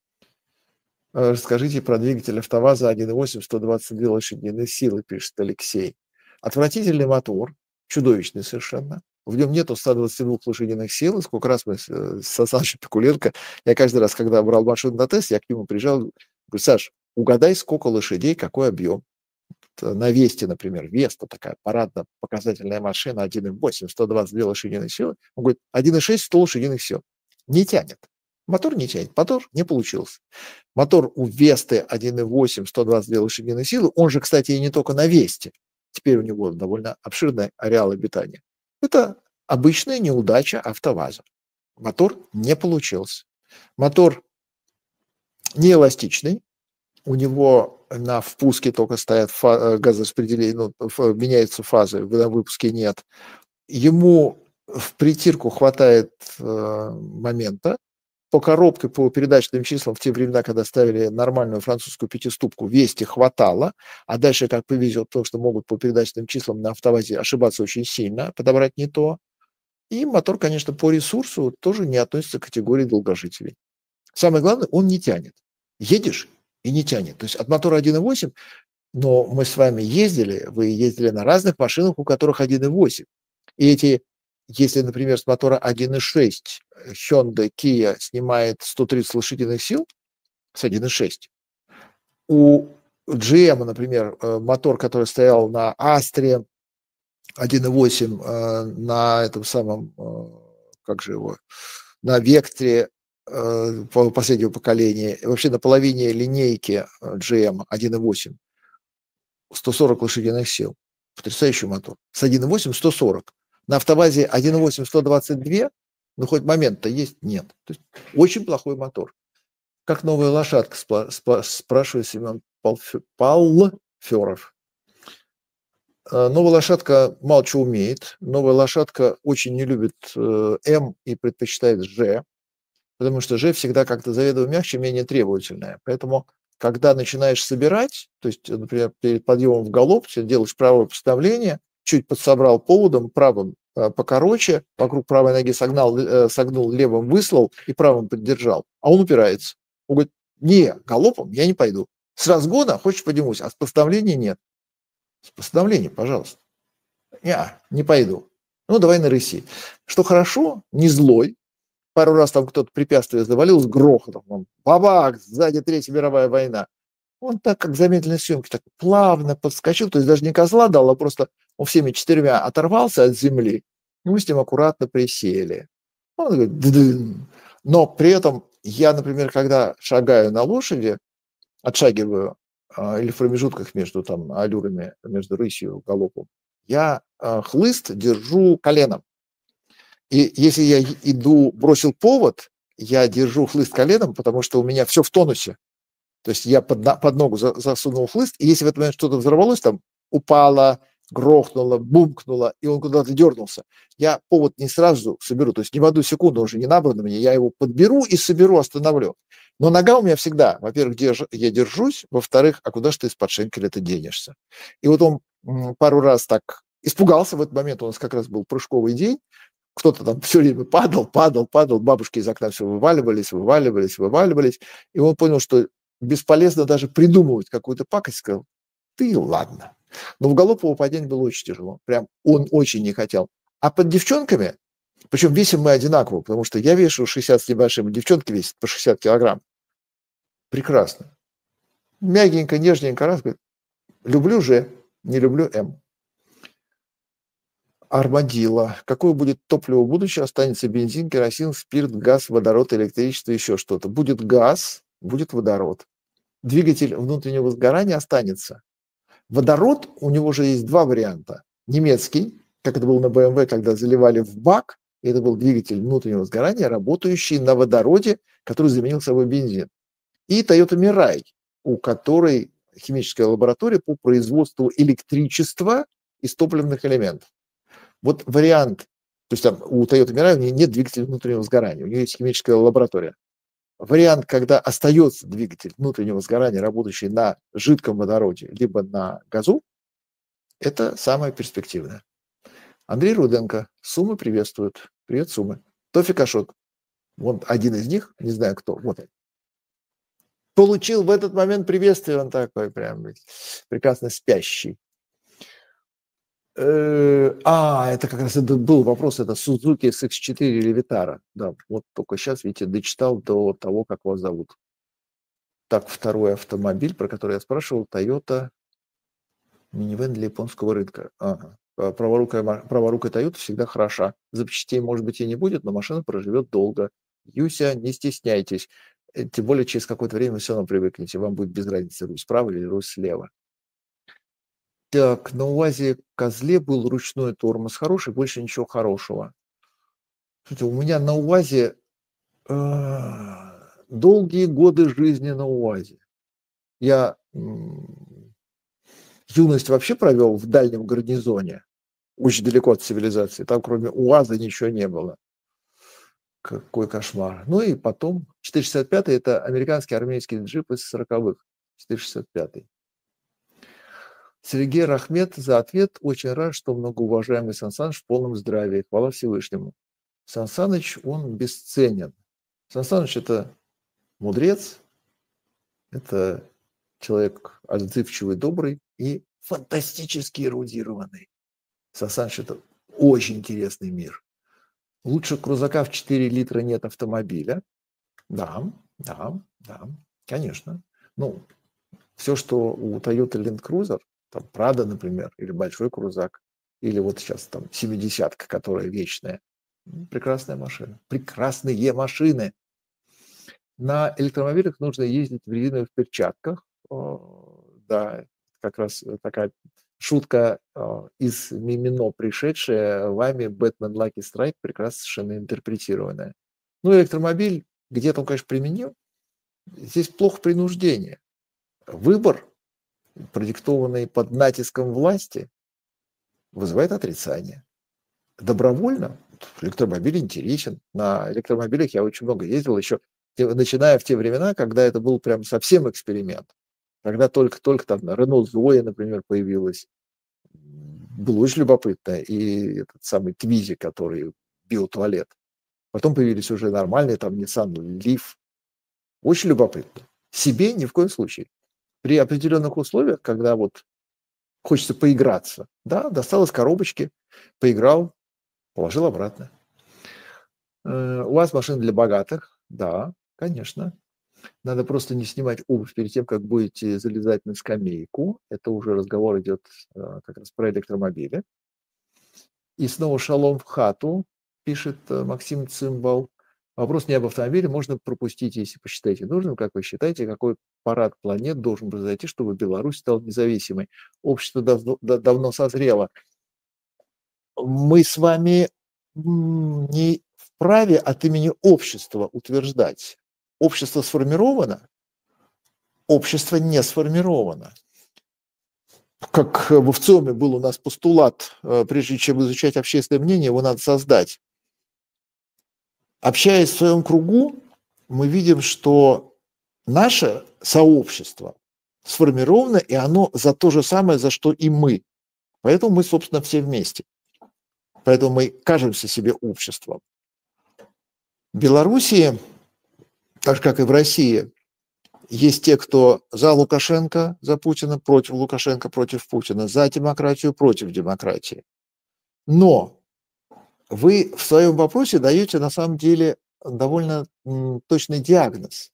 Расскажите про двигатель АвтоВАЗа один и восемь, сто двадцать две лошадиные силы, пишет Алексей. Отвратительный мотор, чудовищный совершенно. В нем нету ста двадцати двух лошадиных сил. Сколько раз мы с Сашей Пикуленко, я каждый раз, когда брал машину на тест, я к нему приезжал, говорю: Саш, угадай, сколько лошадей, какой объем. На Весте, например, Веста такая парадно-показательная машина, один и восемь, сто двадцать две лошадиных силы. Он говорит, один и шесть, сто лошадиных сил. Не тянет. Мотор не тянет. Мотор не получился. Мотор у Весты один и восемь, сто двадцать две лошадиные силы. Он же, кстати, и не только на Весте. Теперь у него довольно обширный ареал обитания. Это обычная неудача АвтоВАЗа. Мотор не получился. Мотор неэластичный. У него на впуске только стоят фа- газораспределения, ну, меняются фазы, на выпуске нет. Ему в притирку хватает э, момента. По коробке, по передаточным числам в те времена, когда ставили нормальную французскую пятиступку, Вести хватало, а дальше как повезет, то, что могут по передаточным числам на АвтоВАЗе ошибаться очень сильно, подобрать не то. И мотор, конечно, по ресурсу тоже не относится к категории долгожителей. Самое главное, он не тянет. Едешь и не тянет. То есть от мотора один и восемь, но мы с вами ездили, вы ездили на разных машинах, у которых один и восемь. И эти, если, например, с мотора один и шесть Hyundai Kia снимает сто тридцать лошадиных сил с один и шесть, у джи эм, например, мотор, который стоял на Астре один и восемь, на этом самом, как же его, на Вектре последнего поколения, вообще на половине линейки джи эм один и восемь, сто сорок лошадиных сил. Потрясающий мотор. С один и восемь сто сорок. На АвтоВАЗе один и восемь сто двадцать два, ну хоть момент-то есть? Нет. То есть очень плохой мотор. Как новая лошадка, спра- спра- спрашивает Семен Палферов. Новая лошадка мало чего умеет. Новая лошадка очень не любит э, М и предпочитает Ж, потому что Ж всегда как-то заведомо мягче, менее требовательная. Поэтому, когда начинаешь собирать, то есть, например, перед подъемом в галоп, ты делаешь правое поставление, чуть подсобрал поводом, правым э, покороче, вокруг правой ноги согнал, э, согнул, левым выслал и правым поддержал, а он упирается. Он говорит, не, галопом я не пойду. С разгона хочешь поднимусь, а с поставления нет. С постановления, пожалуйста. Я не пойду. Ну, давай на рыси. Что хорошо, не злой. Пару раз там кто-то препятствие завалил с грохотом. Бабах, сзади Третья мировая война. Он так, как в замедленной съемке, так плавно подскочил. То есть даже не козла дал, а просто он всеми четырьмя оторвался от земли. И мы с ним аккуратно присели. Он говорит, д-дын. Но при этом я, например, когда шагаю на лошади, отшагиваю, или в промежутках между там аллюрами, между рысью и галопом, я э, хлыст держу коленом. И если я иду, бросил повод, я держу хлыст коленом, потому что у меня все в тонусе. То есть я под, под ногу засунул хлыст, и если в этот момент что-то взорвалось, там упало, грохнуло, бумкнуло, и он куда-то дернулся, я повод не сразу соберу, то есть не в одну секунду, он же не набран на меня, я его подберу и соберу, остановлю. Но нога у меня всегда, во-первых, где я держусь, во-вторых, а куда же ты из-под шенкеля-то денешься? И вот он пару раз так испугался в этот момент, у нас как раз был прыжковый день, кто-то там все время падал, падал, падал, бабушки из окна все вываливались, вываливались, вываливались, и он понял, что бесполезно даже придумывать какую-то пакость, сказал, ты ладно. Но в галоповое падение было очень тяжело, прям он очень не хотел. А под девчонками, причем весим мы одинаково, потому что я вешу шестьдесят с небольшим, девчонки весят по шестьдесят килограмм. Прекрасно. Мягенько, нежненько, раз, говорит, люблю Ж, не люблю М. Армадило. Какое будет топливо в будущем? Останется бензин, керосин, спирт, газ, водород, электричество, еще что-то. Будет газ, будет водород. Двигатель внутреннего сгорания останется. Водород, у него же есть два варианта. Немецкий, как это было на бэ эм вэ, когда заливали в бак, это был двигатель внутреннего сгорания, работающий на водороде, который заменил собой бензин. И Toyota Mirai, у которой химическая лаборатория по производству электричества из топливных элементов. Вот вариант, то есть там у Toyota Mirai нет двигателя внутреннего сгорания, у нее есть химическая лаборатория. Вариант, когда остается двигатель внутреннего сгорания, работающий на жидком водороде, либо на газу, это самое перспективное. Андрей Руденко, Сумы приветствует. Привет, Сумы. Тофик Ашот, вот один из них, не знаю кто, вот он. Получил в этот момент приветствие, он такой прям прекрасно спящий. А, это как раз это был вопрос, это Suzuki эс икс четыре или Vitara. Да, вот только сейчас, видите, дочитал до того, как вас зовут. Так, второй автомобиль, про который я спрашивал, Toyota минивэн для японского рынка. Ага. Праворукая, праворукая Toyota всегда хороша. Запчастей, может быть, и не будет, но машина проживет долго. Юся, не стесняйтесь. Тем более, через какое-то время вы все равно привыкнете. Вам будет без разницы, руль справа или руль слева. Так, на УАЗе Козле был ручной тормоз хороший, больше ничего хорошего. Слушайте, у меня на УАЗе э, долгие годы жизни на УАЗе. Я э, юность вообще провел в дальнем гарнизоне, очень далеко от цивилизации. Там кроме УАЗа ничего не было. Какой кошмар. Ну и потом, четыреста шестьдесят пятый это американский армейский джип из сороковых. четыреста шестьдесят пятый. Сергей Рахмет за ответ. Очень рад, что многоуважаемый Сан Саныч в полном здравии. Хвала Всевышнему. Сан Саныч, он бесценен. Сан Саныч – это мудрец, это человек отзывчивый, добрый и фантастически эрудированный. Сан Саныч – это очень интересный мир. Лучше крузака в четыре литра нет автомобиля. Да, да, да, конечно. Ну, все, что у Toyota Land Cruiser, там Prado, например, или большой крузак, или вот сейчас там семидесятка, которая вечная, прекрасная машина. Прекрасные машины. На электромобилях нужно ездить в резиновых перчатках. Да, как раз такая шутка из Мимино, пришедшая вами, Batman Lucky Strike, прекрасно совершенно интерпретированная. Ну, электромобиль, где-то он, конечно, применил. Здесь плохо принуждение. Выбор, продиктованный под натиском власти, вызывает отрицание. Добровольно электромобиль интересен. На электромобилях я очень много ездил, еще начиная в те времена, когда это был прям совсем эксперимент. Когда только-только там Renault Zoe, например, появилась. Было очень любопытно. И этот самый Twizy, который бил туалет. Потом появились уже нормальные, там Nissan Leaf. Очень любопытно. Себе ни в коем случае. При определенных условиях, когда вот хочется поиграться, да, достал из коробочки, поиграл, положил обратно. У вас машина для богатых? Да, конечно. Надо просто не снимать обувь перед тем, как будете залезать на скамейку. Это уже разговор идет как раз про электромобили. И снова шалом в хату, пишет Максим Цимбал. Вопрос не об автомобиле, можно пропустить, если посчитаете нужным. Как вы считаете, какой парад планет должен произойти, чтобы Беларусь стала независимой? Общество давно, давно созрело. Мы с вами не вправе от имени общества утверждать. Общество сформировано, общество не сформировано. Как в ВЦИОМе был у нас постулат, прежде чем изучать общественное мнение, его надо создать. Общаясь в своем кругу, мы видим, что наше сообщество сформировано, и оно за то же самое, за что и мы. Поэтому мы, собственно, все вместе. Поэтому мы кажемся себе обществом. В Белоруссии, так же, как и в России, есть те, кто за Лукашенко, за Путина, против Лукашенко, против Путина, за демократию, против демократии. Но вы в своем вопросе даете, на самом деле, довольно точный диагноз.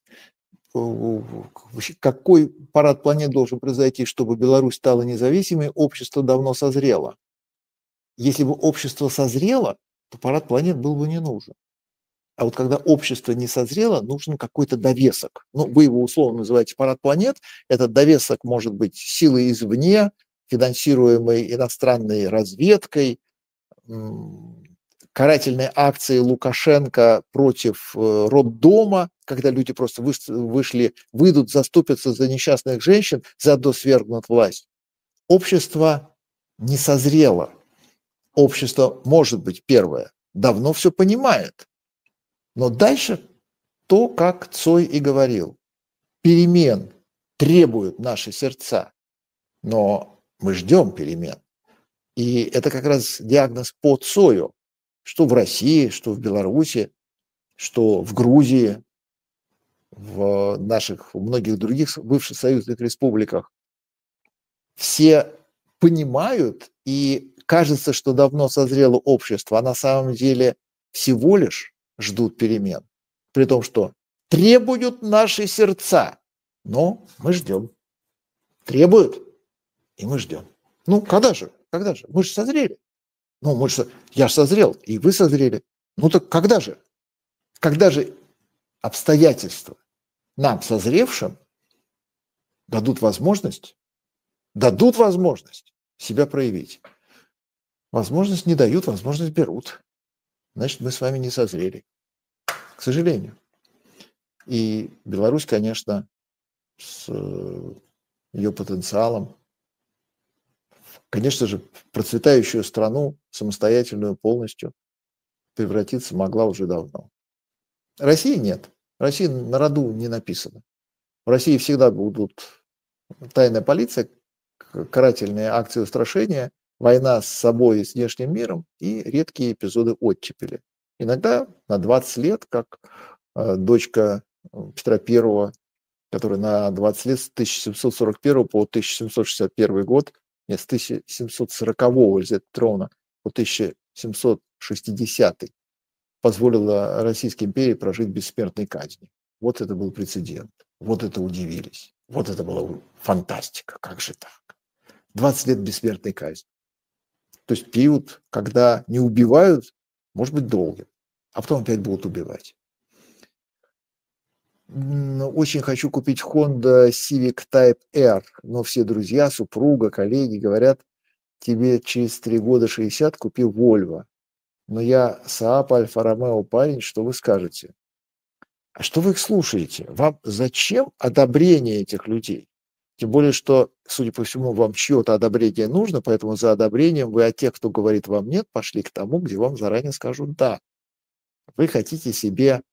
Какой парад планет должен произойти, чтобы Беларусь стала независимой, общество давно созрело. Если бы общество созрело, то парад планет был бы не нужен. А вот когда общество не созрело, нужен какой-то довесок. Ну, вы его условно называете парад планет. Этот довесок может быть силой извне, финансируемой иностранной разведкой, карательной акции Лукашенко против роддома, когда люди просто вышли, выйдут, заступятся за несчастных женщин, заодно свергнут власть. Общество не созрело. Общество, может быть, первое, давно все понимает. Но дальше то, как Цой и говорил, перемен требуют наши сердца, но мы ждем перемен. И это как раз диагноз по Цою, что в России, что в Беларуси, что в Грузии, в наших, в многих других бывших союзных республиках. Все понимают, и кажется, что давно созрело общество, а на самом деле всего лишь ждут перемен. При том, что требуют наши сердца, но мы ждем. Требуют, и мы ждем. Ну, когда же? Когда же? Мы же созрели. Ну, мы же, я же созрел, и вы созрели. Ну, так когда же? Когда же обстоятельства нам, созревшим, дадут возможность, дадут возможность себя проявить? Возможность не дают, возможность берут. Значит, мы с вами не созрели. К сожалению. И Беларусь, конечно, с ее потенциалом, конечно же, в процветающую страну, самостоятельную полностью, превратиться могла уже давно. России нет. России на роду не написано. В России всегда будут тайная полиция, карательные акции устрашения, война с собой и с внешним миром и редкие эпизоды оттепели. Иногда на двадцать лет, как э, дочка Петра Первого, которая на двадцать лет с тысяча семьсот сорок первого по тысяча семьсот шестьдесят первый год, нет, с тысяча семьсот сорокового Елизавета Петровна по тысяча семьсот шестидесятый позволила Российской империи прожить бессмертной казни. Вот это был прецедент. Вот это удивились. Вот это была фантастика. Как же так? двадцать лет бессмертной казни. То есть период, когда не убивают, может быть долгим, а потом опять будут убивать. Очень хочу купить Honda Civic Type R, но все друзья, супруга, коллеги говорят, тебе через три года шестьдесят, купи Volvo. Но я Saab, Alfa Romeo парень, что вы скажете? А что вы их слушаете? Вам зачем одобрение этих людей? Тем более, что, судя по всему, вам чье-то одобрение нужно, поэтому за одобрением вы от тех, кто говорит вам нет, пошли к тому, где вам заранее скажут да. Вы хотите себе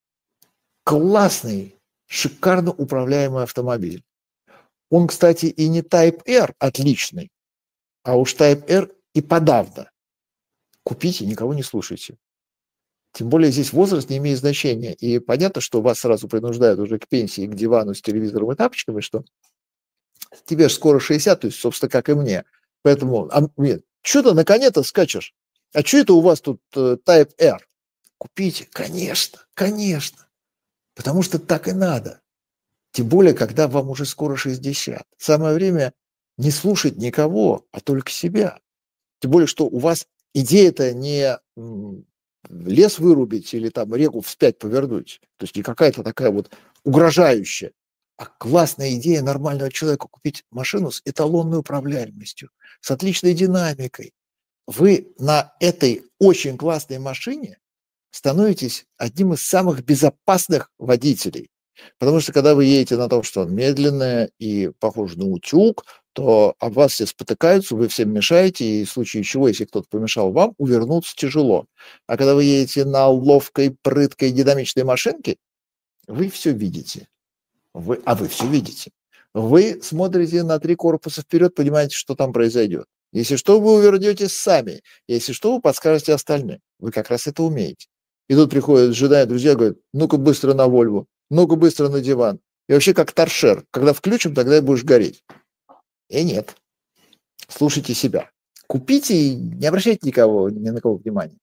классный, шикарно управляемый автомобиль. Он, кстати, и не Type R отличный, а уж Type R и подавно. Купите, никого не слушайте. Тем более здесь возраст не имеет значения. И понятно, что вас сразу принуждают уже к пенсии, к дивану с телевизором и тапочками, что тебе же скоро шестьдесят, то есть, собственно, как и мне. Поэтому, а, нет, что ты на коне-то скачешь? А что это у вас тут э, Type R? Купите, конечно, конечно. Потому что так и надо. Тем более, когда вам уже скоро шестьдесят. Самое время не слушать никого, а только себя. Тем более, что у вас идея-то не лес вырубить или там реку вспять повернуть. То есть не какая-то такая вот угрожающая, а классная идея нормального человека купить машину с эталонной управляемостью, с отличной динамикой. Вы на этой очень классной машине становитесь одним из самых безопасных водителей. Потому что когда вы едете на том, что он медленный и похож на утюг, то об вас все спотыкаются, вы всем мешаете, и в случае чего, если кто-то помешал вам, увернуться тяжело. А когда вы едете на ловкой, прыткой, динамичной машинке, вы все видите. Вы, а вы все видите. Вы смотрите на три корпуса вперед, понимаете, что там произойдет. Если что, вы увернетесь сами. Если что, вы подскажете остальным. Вы как раз это умеете. И тут приходят жена и друзья, говорят, ну-ка быстро на Вольву, ну-ка быстро на диван. И вообще как торшер. Когда включим, тогда и будешь гореть. И нет. Слушайте себя. Купите и не обращайте никого, ни на кого внимания.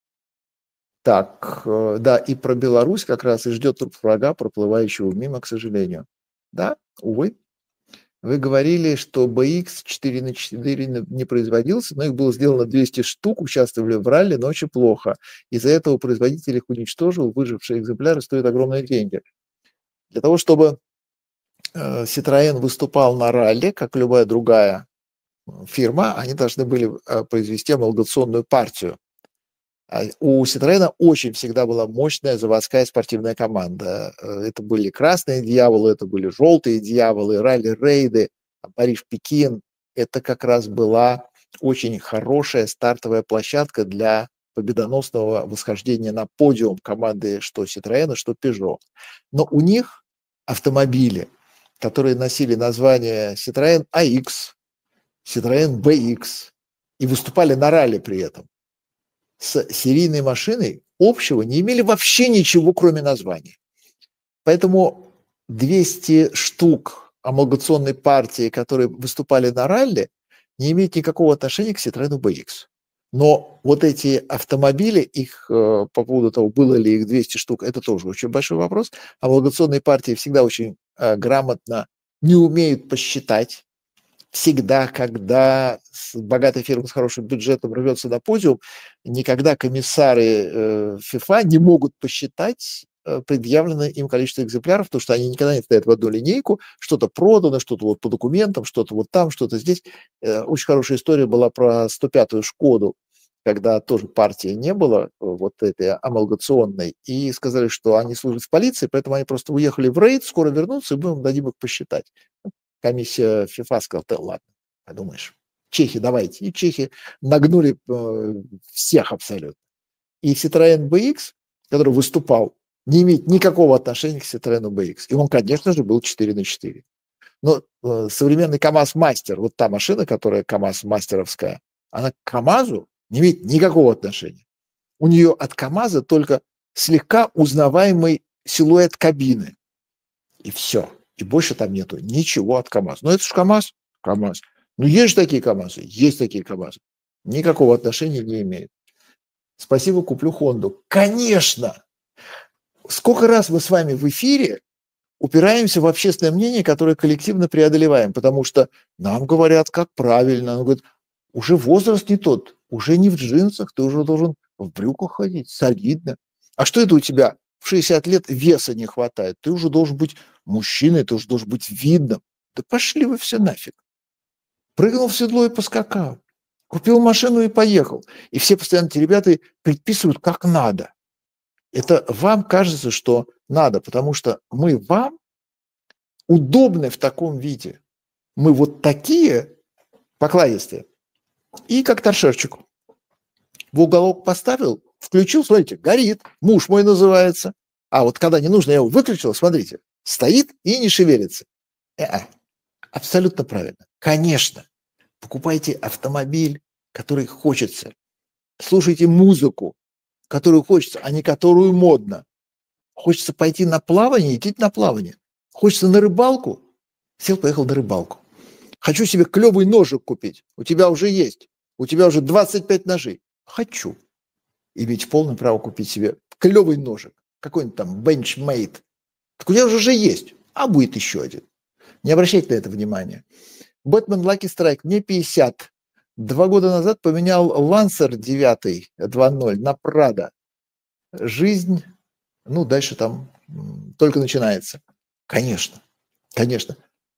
Так, да, и про Беларусь как раз и ждет труп врага, проплывающего мимо, к сожалению. Да, увы. Вы говорили, что бэ икс четыре на четыре не производился, но их было сделано двести штук, участвовали в ралли, но очень плохо. Из-за этого производитель их уничтожил, выжившие экземпляры стоят огромные деньги. Для того, чтобы э, Citroën выступал на ралли, как любая другая фирма, они должны были э, произвести амалгационную партию. У Citroën очень всегда была мощная заводская спортивная команда. Это были красные дьяволы, это были желтые дьяволы, ралли-рейды, Париж-Пекин. Это как раз была очень хорошая стартовая площадка для победоносного восхождения на подиум команды что Citroёn, что Peugeot. Но у них автомобили, которые носили название Citroёn а икс, Citroёn бэ икс и выступали на ралли при этом, с серийной машиной общего не имели вообще ничего, кроме названия. Поэтому двести штук амалгационной партии, которые выступали на ралли, не имеют никакого отношения к Citroёn бэ икс. Но вот эти автомобили, их э, по поводу того, было ли их двести штук, это тоже очень большой вопрос. Амалгационные партии всегда очень э, грамотно не умеют посчитать. Всегда, когда богатая фирма с хорошим бюджетом рвется на подиум, никогда комиссары э, FIFA не могут посчитать э, предъявленное им количество экземпляров, потому что они никогда не стоят в одну линейку, что-то продано, что-то вот по документам, что-то вот там, что-то здесь. Э, очень хорошая история была про сто пятую Шкоду, когда тоже партии не было, э, вот этой амалгационной, и сказали, что они служат в полиции, поэтому они просто уехали в рейд, скоро вернутся, и мы вам дадим их посчитать. Комиссия FIFA сказала: да ладно, подумаешь, чехи давайте. И чехи нагнули э, всех абсолютно. И Citroёn бэ икс, который выступал, не имеет никакого отношения к Citroёn бэ икс. И он, конечно же, был четыре на четыре. Но э, современный КамАЗ Мастер, вот та машина, которая КамАЗ Мастеровская, она к КамАЗу не имеет никакого отношения. У нее от КамАЗа только слегка узнаваемый силуэт кабины. И все. И больше там нету ничего от КамАЗа. Но это же КамАЗ, КамАЗ. Ну, есть же такие КамАЗы, есть такие КамАЗы. Никакого отношения не имеет. Спасибо, куплю Хонду. Конечно! Сколько раз мы с вами в эфире упираемся в общественное мнение, которое коллективно преодолеваем, потому что нам говорят, как правильно. Нам говорят, уже возраст не тот, уже не в джинсах, ты уже должен в брюках ходить, солидно. А что это у тебя? В шестьдесят лет веса не хватает, ты уже должен быть мужчиной, ты уже должен быть видным. Да пошли вы все нафиг. Прыгнул в седло и поскакал. Купил машину и поехал. И все постоянно эти ребята предписывают, как надо. Это вам кажется, что надо, потому что мы вам удобны в таком виде. Мы вот такие покладистые. И как торшерчик. В уголок поставил, включил, смотрите, горит. Муж мой называется. А вот когда не нужно, я его выключил, смотрите, стоит и не шевелится. Э-э. Абсолютно правильно. Конечно, покупайте автомобиль, который хочется. Слушайте музыку, которую хочется, а не которую модно. Хочется пойти на плавание, идите на плавание. Хочется на рыбалку, сел, поехал на рыбалку. Хочу себе клевый ножик купить. У тебя уже есть. У тебя уже двадцать пять ножей. Хочу. Иметь полное право купить себе клевый ножик. Какой-нибудь там Benchmade. Так у тебя уже есть. А будет еще один. Не обращайте на это внимания. Бэтмен Lucky Strike, мне пятьдесят. Два года назад поменял Lancer девять два ноль на Prado. Жизнь, ну, дальше там только начинается. Конечно, конечно.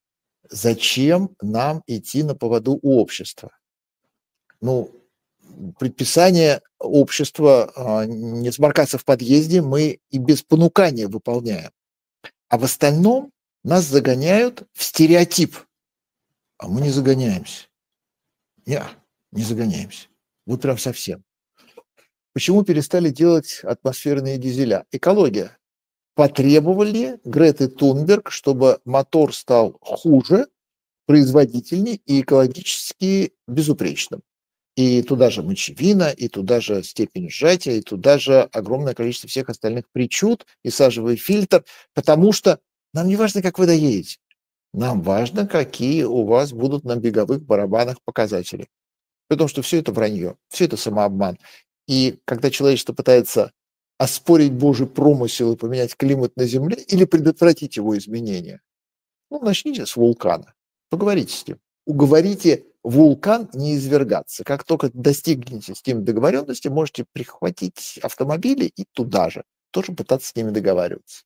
Зачем нам идти на поводу у общества? Ну, предписание общества не сморкаться в подъезде мы и без понукания выполняем. А в остальном нас загоняют в стереотип. А мы не загоняемся. Не, не загоняемся. Вот прям совсем. Почему перестали делать атмосферные дизеля? Экология. Потребовали Греты Тунберг, чтобы мотор стал хуже, производительнее и экологически безупречным. И туда же мочевина, и туда же степень сжатия, и туда же огромное количество всех остальных причуд, и сажевый фильтр, потому что нам не важно, как вы доедете. Нам важно, какие у вас будут на беговых барабанах показатели. Потому что все это вранье, все это самообман. И когда человечество пытается оспорить Божий промысел и поменять климат на Земле или предотвратить его изменения, ну, начните с вулкана, поговорите с ним, уговорите вулкан не извергаться. Как только достигнете с ним договоренности, можете прихватить автомобили и туда же, тоже пытаться с ними договариваться.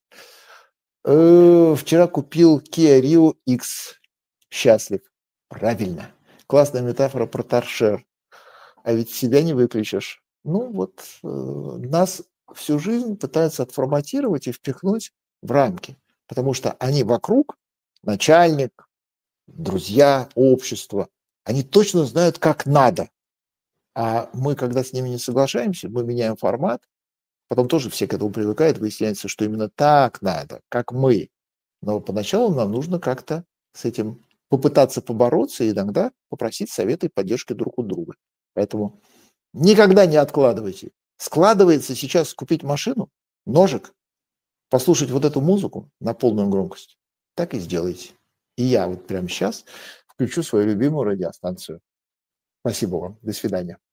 Вчера купил Kia Rio X. Счастлив. Правильно. Классная метафора про торшер. А ведь себя не выключишь. Ну вот э, нас всю жизнь пытаются отформатировать и впихнуть в рамки. Потому что они вокруг, начальник, друзья, общество, Они точно знают, как надо. А мы, когда с ними не соглашаемся, мы меняем формат, потом тоже все к этому привыкают, выясняется, что именно так надо, как мы. Но поначалу нам нужно как-то с этим попытаться побороться и иногда попросить совета и поддержки друг у друга. Поэтому никогда не откладывайте. Складывается сейчас купить машину, ножик, послушать вот эту музыку на полную громкость. Так и сделайте. И я вот прямо сейчас включу свою любимую радиостанцию. Спасибо вам. До свидания.